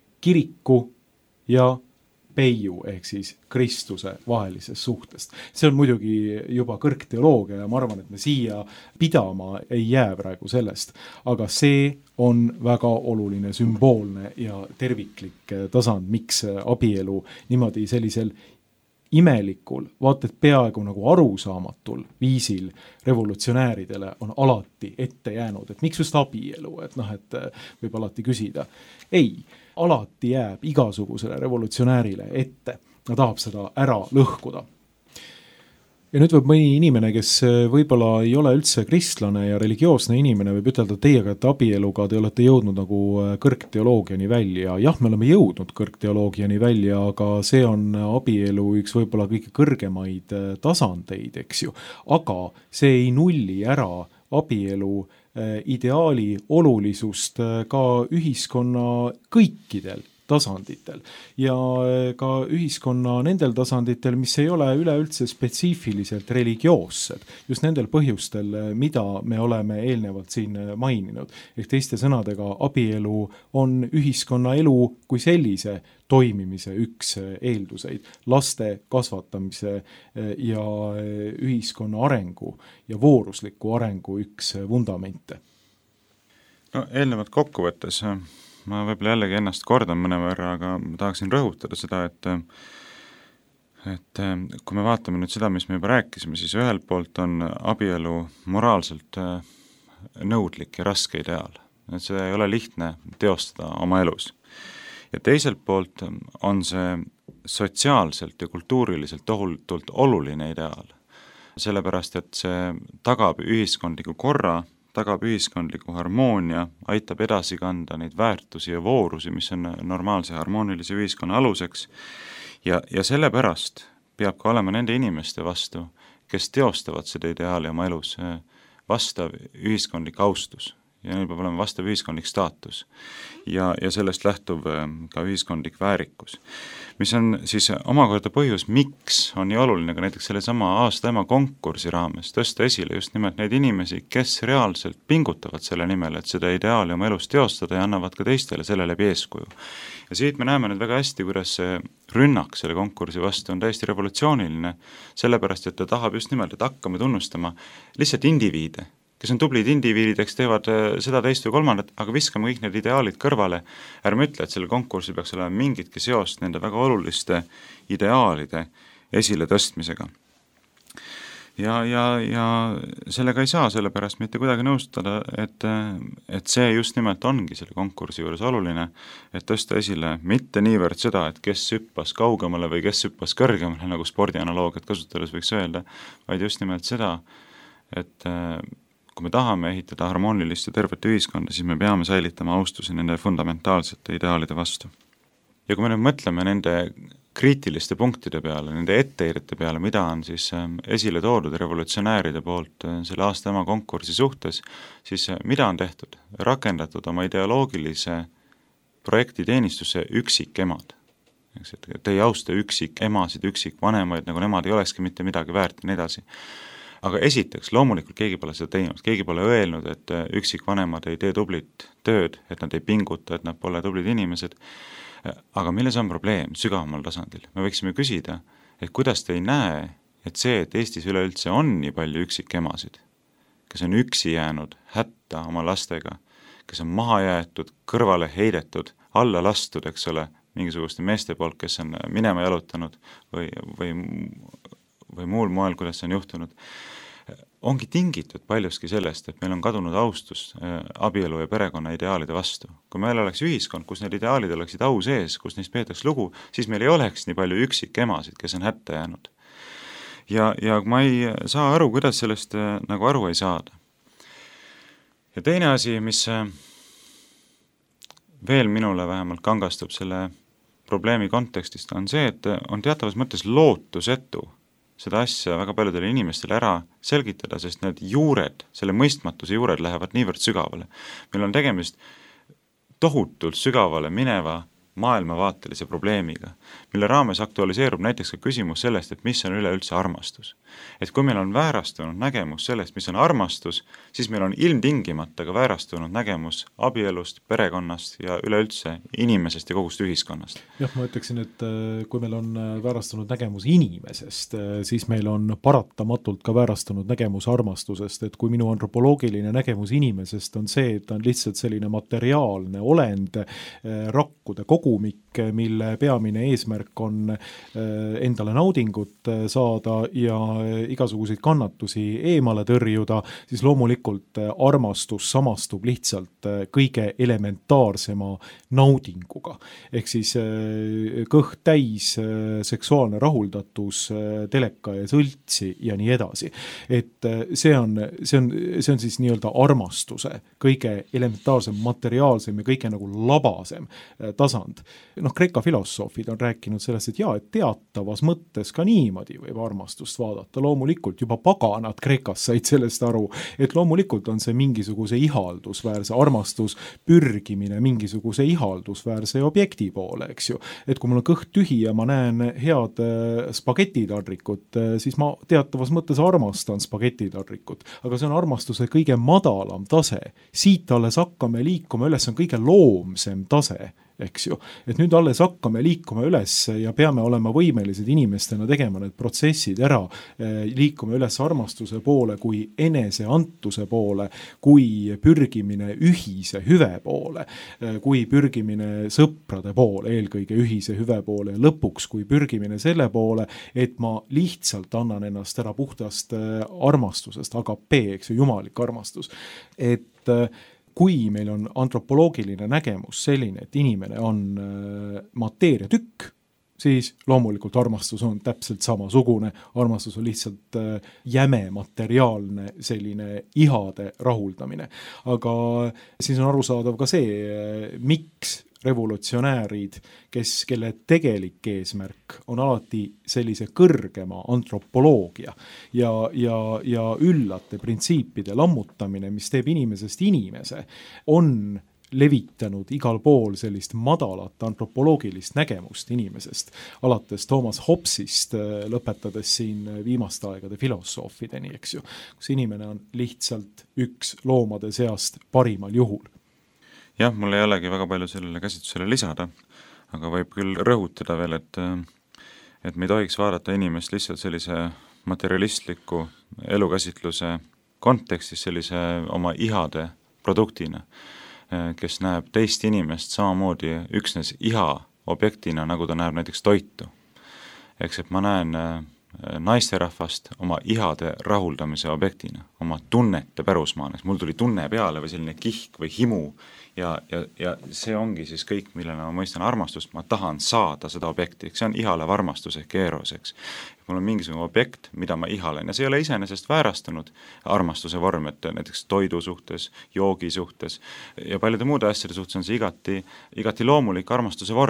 kiriku ja peiu ehk siis Kristuse vahelisest suhtest. See on muidugi juba kõrgteoloogia ja ma arvan, et me siia pidama ei jää praegu sellest, aga see on väga oluline sümboolne ja terviklik tasand, miks abielu niimoodi sellisel imelikul, vaat et peaaegu nagu arusaamatul viisil revolutsionääridele on alati ette jäänud, et miks just abielu, et noh, et võib alati küsida. Ei, alati jääb igasugusele revolutsionäärile ette. Ta tahab seda ära lõhkuda. Ja nüüd võib mõni inimene, kes võib-olla ei ole üldse kristlane ja religioosne inimene, võib ütelda teiega, et abieluga te olete jõudnud nagu kõrgteoloogiani välja. Jah, me oleme jõudnud kõrgteoloogiani välja, aga see on abielu üks võib-olla kõige kõrgemaid tasandeid, eks ju. Aga see ei nulli ära abielu ideaali olulisust ka ühiskonna kõikidel tasanditel ja ka ühiskonna nendel tasanditel, mis ei ole üleüldse spetsiifiliselt religioossed, just nendel põhjustel, mida me oleme eelnevalt siin maininud. Ehk teiste sõnadega, abielu on ühiskonna elu kui sellise toimimise üks eelduseid, laste kasvatamise ja ühiskonna arengu ja voorusliku arengu üks vundamente. No eelnevalt kokkuvõttes ma võib-olla jällegi ennast kordan mõne võrra, aga ma tahaksin rõhutada seda, et et kui me vaatame nüüd seda, mis me juba rääkisime, siis ühelt poolt on abielu moraalselt nõudlik ja raske ideaal. Et seda ei ole lihtne teostada oma elus. Ja teiselt poolt on see sotsiaalselt ja kultuuriliselt tohutult oluline ideaal. Sellepärast, et see tagab ühiskondliku korra, tagab ühiskondliku harmoonia, aitab edasi kanda neid väärtusi ja voorusi, mis on normaalse harmoonilise ühiskonna aluseks ja, ja sellepärast peab ka olema nende inimeste vastu, kes teostavad seda ideaali oma elus, vastav ühiskondlik austus ja neil peab olema vastav ühiskondlik staatus ja, ja sellest lähtuv ka ühiskondlik väärikus, mis on siis omakorda põhjus, miks on nii oluline ka näiteks selle sama aasta ema konkursi raames tõsta esile just nimelt neid inimesi, kes reaalselt pingutavad selle nimel, et seda ideaali oma elus teostada ja annavad ka teistele selle läbi eeskuju. Ja siit me näeme nüüd väga hästi, kuidas see rünnak selle konkursi vastu on täiesti revolutsiooniline, sellepärast, et ta tahab just nimelt, et hakkame tunnustama lihtsalt indiviide, kes on tublid indiviidideks, teevad seda teist või kolmandat, aga viskame kõik need ideaalid kõrvale. Ärme ütle, et selle konkursil peaks olema mingitki seost nende väga oluliste ideaalide esile tõstmisega. Ja, ja, ja sellega ei saa sellepärast mitte kuidagi nõustada, et, et see just nimelt ongi selle konkursi juures oluline, et tõsta esile mitte niivõrd seda, et kes hüppas kaugemale või kes hüppas kõrgemale, nagu spordianaloogiat kasutades võiks öelda, vaid just nimelt seda, et kui me tahame ehitada harmoonilist ja tervet ühiskonda, siis me peame säilitama austuse nende fundamentaalsete ideaalide vastu. Ja kui me nüüd mõtleme nende kriitiliste punktide peale, nende etteheidete peale, mida on siis esile toodud revolutsionääride poolt selle aasta ema konkursi suhtes, siis mida on tehtud? Rakendatud oma ideoloogilise projekti teenistusse üksikemad. Et ei austa üksikemasid, üksikvanemaid, nagu nemad ei olekski mitte midagi väärt ja nii edasi. Aga esiteks, loomulikult keegi pole seda teinud, keegi pole öelnud, et üksikvanemad ei tee tublit tööd, et nad ei pinguta, et nad pole tublid inimesed. Aga milles on probleem sügavamal tasandil? Me võiksime küsida, et kuidas te ei näe, et see, et Eestis üleüldse on nii palju üksikemasid, kes on üksi jäänud hätta oma lastega, kes on maha jäetud, kõrvale heidetud, alla lastud, eks ole, mingisuguste meeste poolt, kes on minema jalutanud või, või, või muul moel, kuidas see on juhtunud, ongi tingitud paljuski sellest, et meil on kadunud austus abielu ja perekonna ideaalide vastu. Kui meil oleks ühiskond, kus need ideaalid oleksid au sees, kus neist peetaks lugu, siis meil ei oleks nii palju üksikemasid, kes on hätta jäänud. Ja, ja ma ei saa aru, kuidas sellest nagu aru ei saada. Ja teine asi, mis veel minule vähemalt kangastub selle probleemi kontekstist, on see, et on teatavas mõttes lootusetu seda asja väga paljudele inimestele ära selgitada, sest need juured, selle mõistmatuse juured lähevad niivõrd sügavale. Meil on tegemist tohutult sügavale mineva maailmavaatelise probleemiga, mille raames aktualiseerub näiteks ka küsimus sellest, et mis on üleüldse armastus. Et kui meil on väärastunud nägemus sellest, mis on armastus, siis meil on ilmtingimata ka väärastunud nägemus abielust, perekonnast ja üleüldse inimesest ja kogust ühiskonnast. Jah, ma ütleksin, et kui meil on väärastunud nägemus inimesest, siis meil on paratamatult ka väärastunud nägemus armastusest, et kui minu antropoloogiline nägemus inimesest on see, et ta on lihtsalt selline materiaalne olend, rakkude kogu, mille peamine eesmärk on endale naudingut saada ja igasuguseid kannatusi eemale tõrjuda, siis loomulikult armastus samastub lihtsalt kõige elementaarsema naudinguga. Ehk siis kõht täis, seksuaalne rahuldatus, teleka ja sõltsi ja nii edasi. Et see on, see on, see on siis nii-öelda armastuse kõige elementaarsem, materiaalsem ja kõige nagu labasem tasand. Noh, Kreeka filosoofid on rääkinud sellest, et jaa, et teatavas mõttes ka niimoodi võib armastust vaadata. Loomulikult juba paganad Kreekas said sellest aru, et loomulikult on see mingisuguse ihaldusväärse armastus pürgimine mingisuguse ihaldusväärse objekti poole, eks ju. Et kui mul on kõht tühi ja ma näen head spagetitadrikut, siis ma teatavas mõttes armastan spagetitadrikut, aga see on armastuse kõige madalam tase. Siit alles hakkame liikuma üles, on kõige loomsem tase, eks ju. Et nüüd alles hakkame liikuma üles ja peame olema võimelised inimestena tegema need protsessid ära, liikuma üles armastuse poole kui eneseantuse poole, kui pürgimine ühise hüve poole, kui pürgimine sõprade poole, eelkõige ühise hüve poole ja lõpuks kui pürgimine selle poole, et ma lihtsalt annan ennast ära puhtast armastusest, agape, eks ju, jumalik armastus. Et kui meil on antropoloogiline nägemus selline, et inimene on mateeriatükk, siis loomulikult armastus on täpselt samasugune, armastus on lihtsalt jäme materiaalne selline ihade rahuldamine. Aga siis on arusaadav ka see, miks revolutsionäärid, kes, kelle tegelik eesmärk on alati sellise kõrgema antropoloogia ja, ja, ja üllate printsiipide lammutamine, mis teeb inimesest inimese, on levitanud igal pool sellist madalat antropoloogilist nägemust inimesest, alates Thomas Hobbesist, lõpetades siin viimaste aegade filosoofideni, eks ju, kus inimene on lihtsalt üks loomade seast parimal juhul. Jah, mul ei olegi väga palju sellele käsitlusele lisada, aga võib küll rõhutada veel, et, et me ei tohiks vaadata inimest lihtsalt sellise materialistliku elukäsitluse kontekstis sellise oma ihade produktina, kes näeb teist inimest samamoodi üksnes iha objektina, nagu ta näeb näiteks toitu. Eks, et ma näen naisterahvast oma ihade rahuldamise objektina, oma tunnete pärusmaana, mul tuli tunne peale või selline kihk või himu ja, ja, ja see ongi siis kõik, millele ma mõistan armastust, ma tahan saada seda objekti, see on ihalev armastus ehk eros, eks. Mul on mingisugune objekt, mida ma ihalen ja see ei ole iseenesest väärastunud armastuse vorm, et näiteks toidu suhtes, joogi suhtes ja paljude muude asjade suhtes on see igati, igati loomulik armastuse vorm.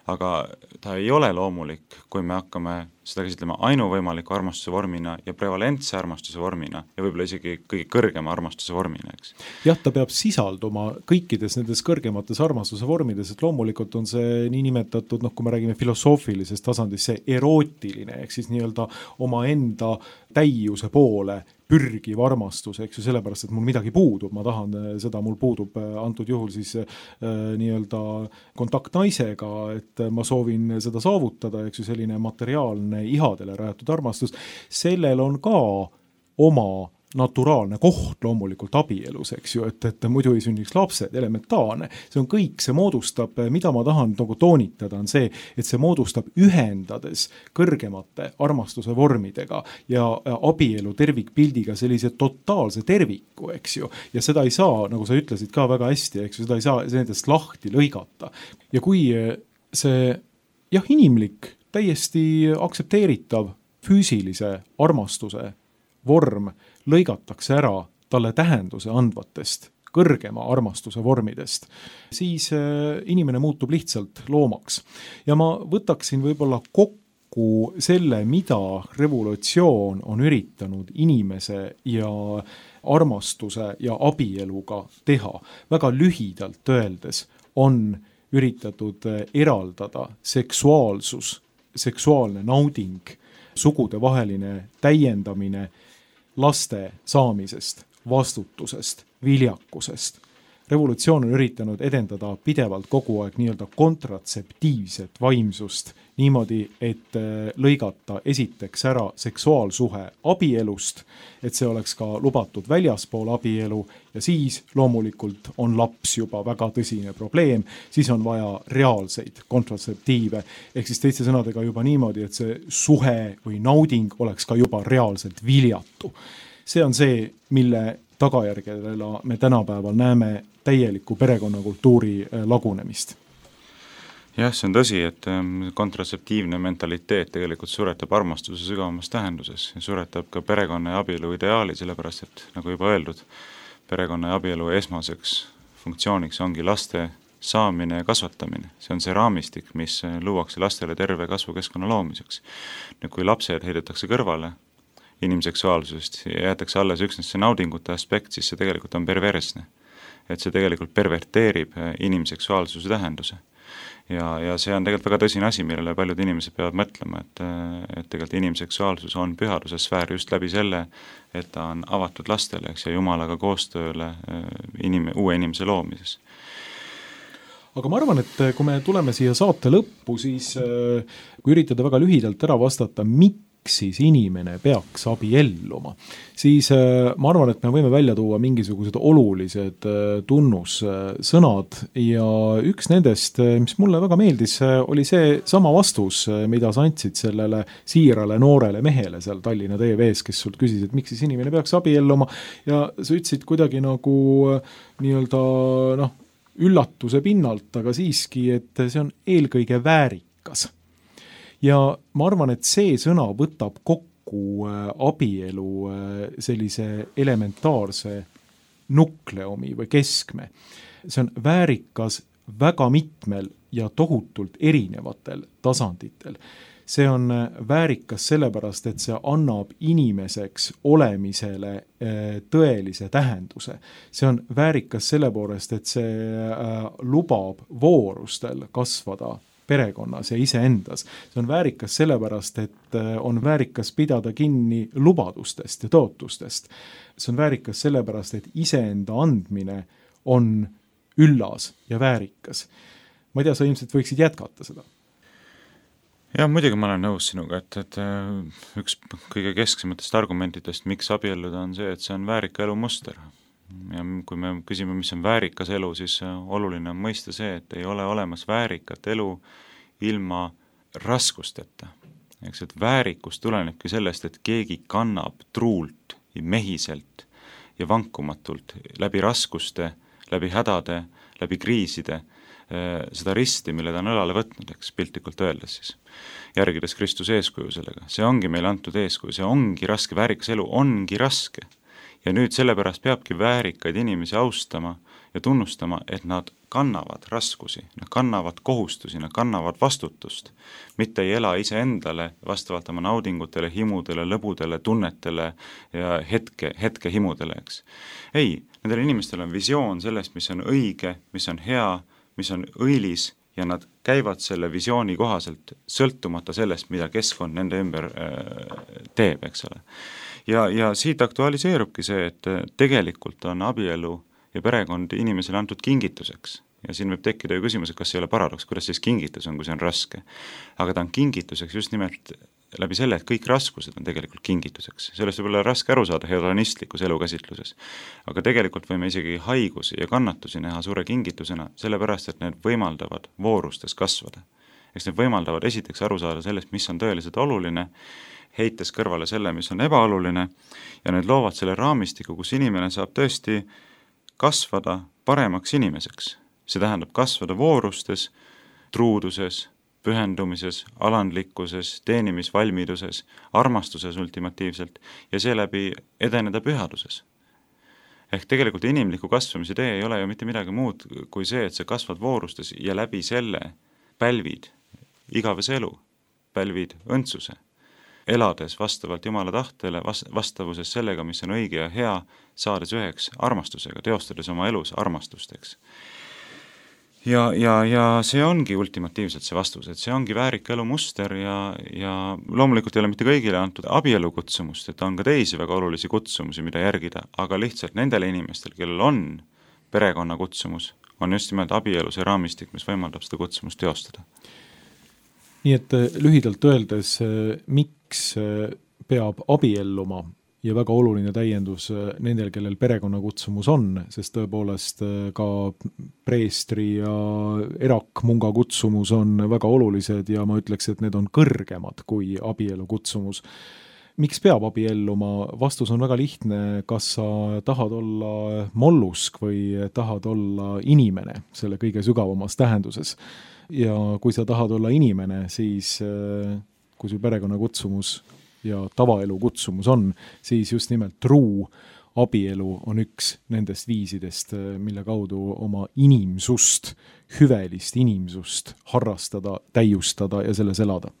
aga ta ei ole loomulik, kui me hakkame seda käsitlema ainuvõimaliku armastuse vormina ja prevalentse armastuse vormina ja võib-olla isegi kõige kõrgema armastuse vormina, eks. jah, ta peab sisalduma kõikides nendes kõrgemates armastuse vormides, et loomulikult on see niinimetatud, noh, kui me räägime filosoofilisest tasandist, see erootiline, ehk siis nii-öelda omaenda täiuse poole pürgiv armastus, eks ju, sellepärast, et mul midagi puudub, ma tahan seda, mul puudub antud juhul siis äh, nii-öelda kontakt naisega, et ma soovin seda saavutada, eks ju, selline materiaalne ihadele rajatud armastus, sellel on ka oma naturaalne koht loomulikult abielus, eks ju, et, et muidu ei sünniks lapsed, elementaarne. See on kõik, see moodustab, mida ma tahan nagu toonitada, on see, et see moodustab ühendades kõrgemate armastuse vormidega ja abielu tervikpildiga sellise totaalse terviku, eks ju. Ja seda ei saa, nagu sa ütlesid ka väga hästi, eks ju, seda ei saa nendest lahti lõigata. Ja kui see, jah, inimlik, täiesti aktsepteeritav füüsilise armastuse vorm lõigatakse ära talle tähenduse andvatest kõrgema armastuse vormidest, siis inimene muutub lihtsalt loomaks. Ja ma võtaksin võib-olla kokku selle, mida revolutsioon on üritanud inimese ja armastuse ja abieluga teha. Väga lühidalt öeldes on üritatud eraldada seksuaalsus, seksuaalne nauding, sugudevaheline täiendamine laste saamisest, vastutusest, viljakusest. Revolutsioon on üritanud edendada pidevalt kogu aeg nii-öelda kontratseptiivset vaimsust niimoodi, et lõigata esiteks ära seksuaalsuhe abielust, et see oleks ka lubatud väljaspool abielu ja siis loomulikult on laps juba väga tõsine probleem, siis on vaja reaalseid kontratseptiive, ehk siis teiste sõnadega juba niimoodi, et see suhe või nauding oleks ka juba reaalselt viljatu. See on see, mille tagajärgedele me tänapäeval näeme täielikku perekonnakultuuri lagunemist. Jah, see on tõsi, et kontratseptiivne mentaliteet tegelikult suretab armastuse sügavamas tähenduses ja suretab ka perekonna ja abielu ideaali, sellepärast et, nagu juba öeldud, perekonna ja abielu esmaseks funktsiooniks ongi laste saamine ja kasvatamine. See on see raamistik, mis luuakse lastele terve kasvukeskkonna loomiseks. Nüüd, kui lapsed heidetakse kõrvale inimseksuaalsusest ja jäetakse alles üksnes see naudingute aspekt, siis see tegelikult on perversne. Et see tegelikult perverteerib inimseksuaalsuse tähenduse. Ja, ja see on tegelikult väga tõsine asi, millele paljud inimesed peavad mõtlema, et, et tegelikult inimseksuaalsus on pühaduse sfäär just läbi selle, et ta on avatud lastele, eks, ja Jumalaga koostööle inim, uue inimese loomises. Aga ma arvan, et kui me tuleme siia saate lõppu, siis kui üritada väga lühidalt ära vastata, miks siis inimene peaks abielluma, siis ma arvan, et me võime välja tuua mingisugused olulised tunnussõnad ja üks nendest, mis mulle väga meeldis, oli see sama vastus, mida sa andsid sellele siirale noorele mehele seal Tallinna T V-s, kes sult küsis, et miks siis inimene peaks abielluma ja sa ütlesid kuidagi nagu nii-öelda noh, üllatuse pinnalt, aga siiski, et see on eelkõige väärikas. Ja ma arvan, et see sõna võtab kokku abielu sellise elementaarse nukleumi või keskme. See on väärikas väga mitmel ja tohutult erinevatel tasanditel. See on väärikas sellepärast, et see annab inimeseks olemisele tõelise tähenduse. See on väärikas sellepärast, et see lubab voorustel kasvada perekonnas ja iseendas. See on väärikas sellepärast, et on väärikas pidada kinni lubadustest ja tootustest. See on väärikas sellepärast, et iseenda andmine on üllas ja väärikas. Ma ei tea, sa ilmselt võiksid jätkata seda. Jah, muidugi ma olen nõus sinuga, et, et üks kõige kesksematest argumentidest, miks abielluda on see, et see on väärika elu muster. Ja kui me küsime, mis on väärikas elu, siis oluline on mõista see, et ei ole olemas väärikat elu ilma raskusteta. Eks, et väärikus tulenebki sellest, et keegi kannab truult ja mehiselt ja vankumatult läbi raskuste, läbi hädade, läbi kriiside seda risti, mille ta on õlale võtnud, eks piltlikult öeldes siis, järgides Kristuse eeskuju sellega. See ongi meile antud eeskuju, see ongi raske, väärikas elu ongi raske. Ja nüüd sellepärast peabki väärikaid inimesi austama ja tunnustama, et nad kannavad raskusi, nad kannavad kohustusi, nad kannavad vastutust, mitte ei ela iseendale vastavalt oma naudingutele, himudele, lõbudele, tunnetele ja hetke, hetke himudele, eks. Ei, nendel inimestel on visioon sellest, mis on õige, mis on hea, mis on õilis ja nad käivad selle visiooni kohaselt sõltumata sellest, mida keskkond nende ümber äh, teeb, eks ole. Ja, ja siit aktualiseerubki see, et tegelikult on abielu ja perekond inimesele antud kingituseks. Ja siin võib tekkida ju küsimus, et kas see ei ole paradoks, kuidas siis kingitus on, kui see on raske. Aga ta on kingituseks just nimelt läbi selle, et kõik raskused on tegelikult kingituseks. Sellest võib olla raske aru saada hedonistlikus elukäsitluses. Aga tegelikult võime isegi haigusi ja kannatusi näha suure kingitusena, sellepärast, et need võimaldavad voorustes kasvada. Eks need võimaldavad esiteks aru saada sellest, mis on tõeliselt oluline, heites kõrvale selle, mis on ebaoluline, ja need loovad selle raamistiku, kus inimene saab tõesti kasvada paremaks inimeseks. See tähendab kasvada voorustes, truuduses, pühendumises, alandlikkuses, teenimisvalmiduses, armastuses ultimatiivselt ja seeläbi edeneda pühaduses. Ehk tegelikult inimliku kasvamise tee ei ole ju mitte midagi muud kui see, et sa kasvad voorustes ja läbi selle pälvid igavese elu, pälvid õndsuse, elades vastavalt Jumala tahtele, vastavuses sellega, mis on õige ja hea, saades üheks armastusega, teostades oma elus armastusteks. Ja, ja, ja see ongi ultimatiivselt see vastus, et see ongi väärika elu muster ja, ja loomulikult ei ole mitte kõigile antud abielu kutsumust, et on ka teisi väga olulisi kutsumusi, mida järgida, aga lihtsalt nendele inimestel, kellel on perekonna kutsumus, on just nimelt abielu see raamistik, mis võimaldab seda kutsumust teostada. Nii et lühidalt öeldes, miks peab abielluma ja väga oluline täiendus nendel, kellel perekonnakutsumus on, sest tõepoolest ka preestri ja erakmunga kutsumus on väga olulised ja ma ütleks, et need on kõrgemad kui abielu kutsumus. Miks peab abielluma? Vastus on väga lihtne, kas sa tahad olla mollusk või tahad olla inimene selle kõige sügavamas tähenduses. Ja kui sa tahad olla inimene, siis kui sul perekonna kutsumus ja tavaelu kutsumus on, siis just nimelt truu abielu on üks nendest viisidest, mille kaudu oma inimsust, hüvelist inimsust harrastada, täiustada ja selles elada.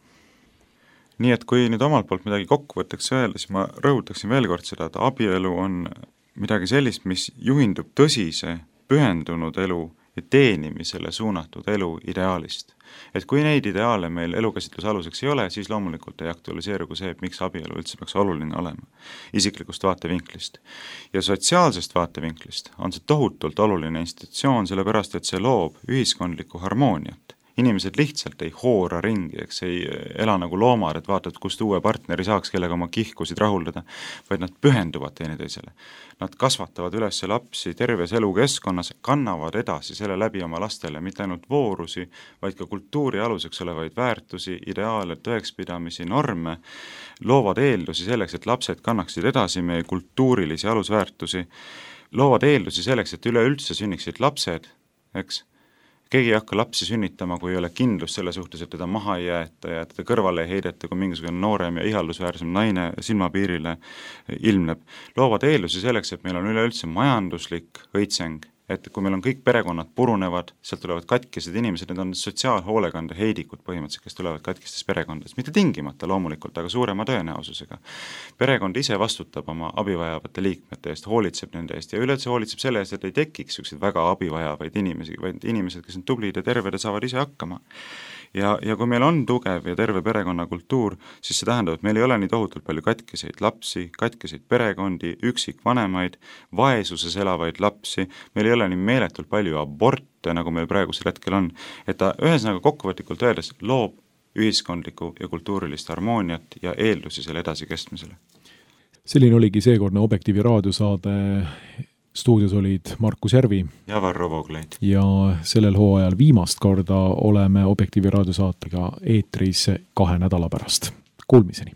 Nii et kui nüüd omalt poolt midagi kokkuvõtteks öelda, siis ma rõhutaksin veel kord seda, et abielu on midagi sellist, mis juhindub tõsise, pühendunud elu ja teenimisele suunatud elu ideaalist. Et kui neid ideaale meil elukäsitluse aluseks ei ole, siis loomulikult ei aktualiseeru kui see, et miks abielu üldse peaks oluline olema isiklikust vaatevinklist. Ja sotsiaalsest vaatevinklist on see tohutult oluline institutsioon, sellepärast et see loob ühiskondlikku harmooniat. Inimesed lihtsalt ei hoora ringi, eks ei ela nagu loomad, et vaatad, kust uue partneri saaks, kellega oma kihkusid rahuldada, vaid nad pühenduvad teineteisele. Nad kasvatavad üles lapsi terves elukeskkonnas, kannavad edasi selle läbi oma lastele mitte ainult voorusi, vaid ka kultuuri aluseks olevaid väärtusi, ideaale, tõekspidamisi, norme, loovad eeldusi selleks, et lapsed kannaksid edasi meie kultuurilisi alusväärtusi, loovad eeldusi selleks, et üleüldse sünniksid lapsed, eks, keegi ei hakka lapsi sünnitama, kui ei ole kindlus selle suhtes, et teda maha ei jäeta ja teda kõrvale ei heideta, kui mingisugune noorem ja ihaldusväärsem naine silmapiirile ilmneb. Loovad eeldusi selleks, et meil on üleüldse majanduslik õitseng, et kui meil on kõik perekonnad purunevad, sealt tulevad katkised inimesed, need on sotsiaalhoolekande heidikud põhimõtteliselt, kes tulevad katkistes perekondades, mitte tingimata loomulikult, aga suurema tõenäosusega. Perekond ise vastutab oma abivajavate liikmete eest, hoolitseb nende eest ja üleüldse hoolitseb selle eest, et ei tekiks selliseid väga abivajavaid inimesi, vaid inimesed, kes on tublid ja terved ja saavad ise hakkama. Ja, ja kui meil on tugev ja terve perekonnakultuur, siis see tähendab, et meil ei ole nii tohutult palju katkiseid lapsi, katkiseid perekondi, üksikvanemaid, vaesuses elavaid lapsi, meil ei ole nii meeletult palju aborte, nagu meil praegusel hetkel on, et ta ühesõnaga kokkuvõtlikult öeldes loob ühiskondlikku ja kultuurilist harmooniat ja eeldusi selle edasikestmisele. Selline oligi seekordne Objektiivi raadiosaade. Stuudios olid Markus Järvi ja Varro Vooglaid. Ja sellel hooajal viimast korda oleme Objektiivi raadiosaatega eetris kahe nädala pärast. Kuulmiseni!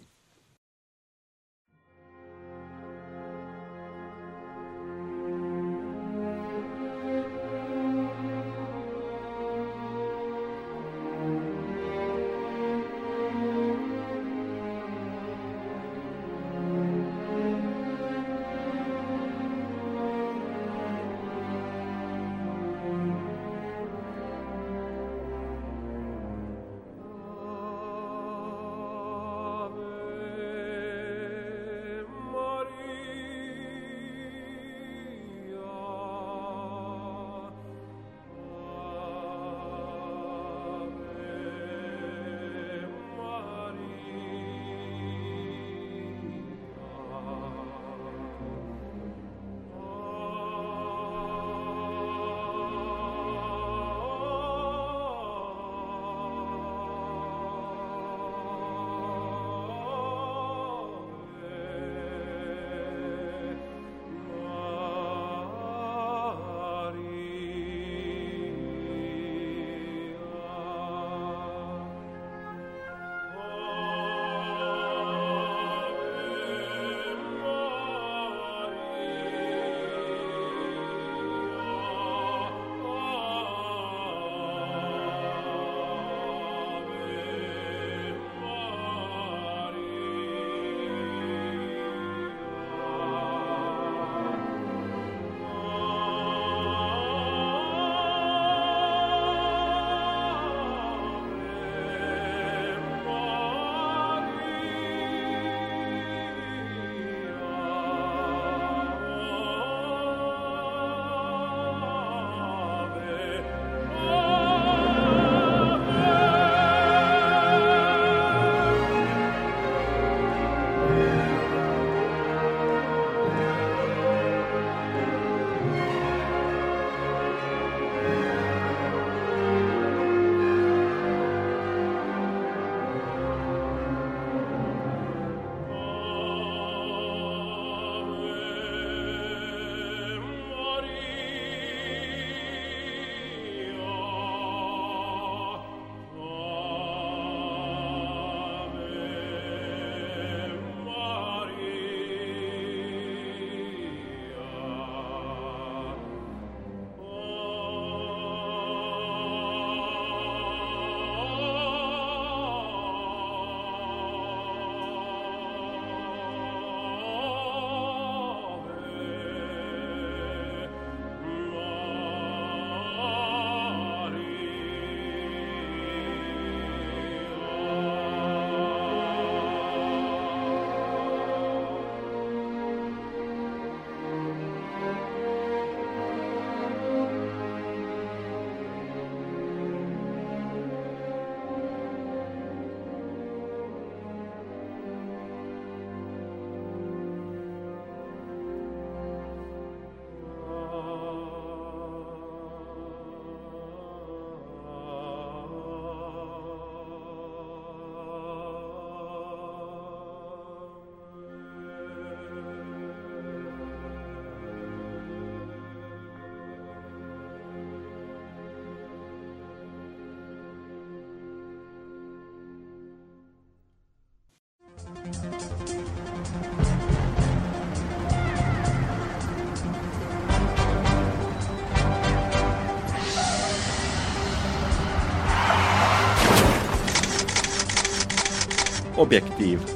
Objektiiv.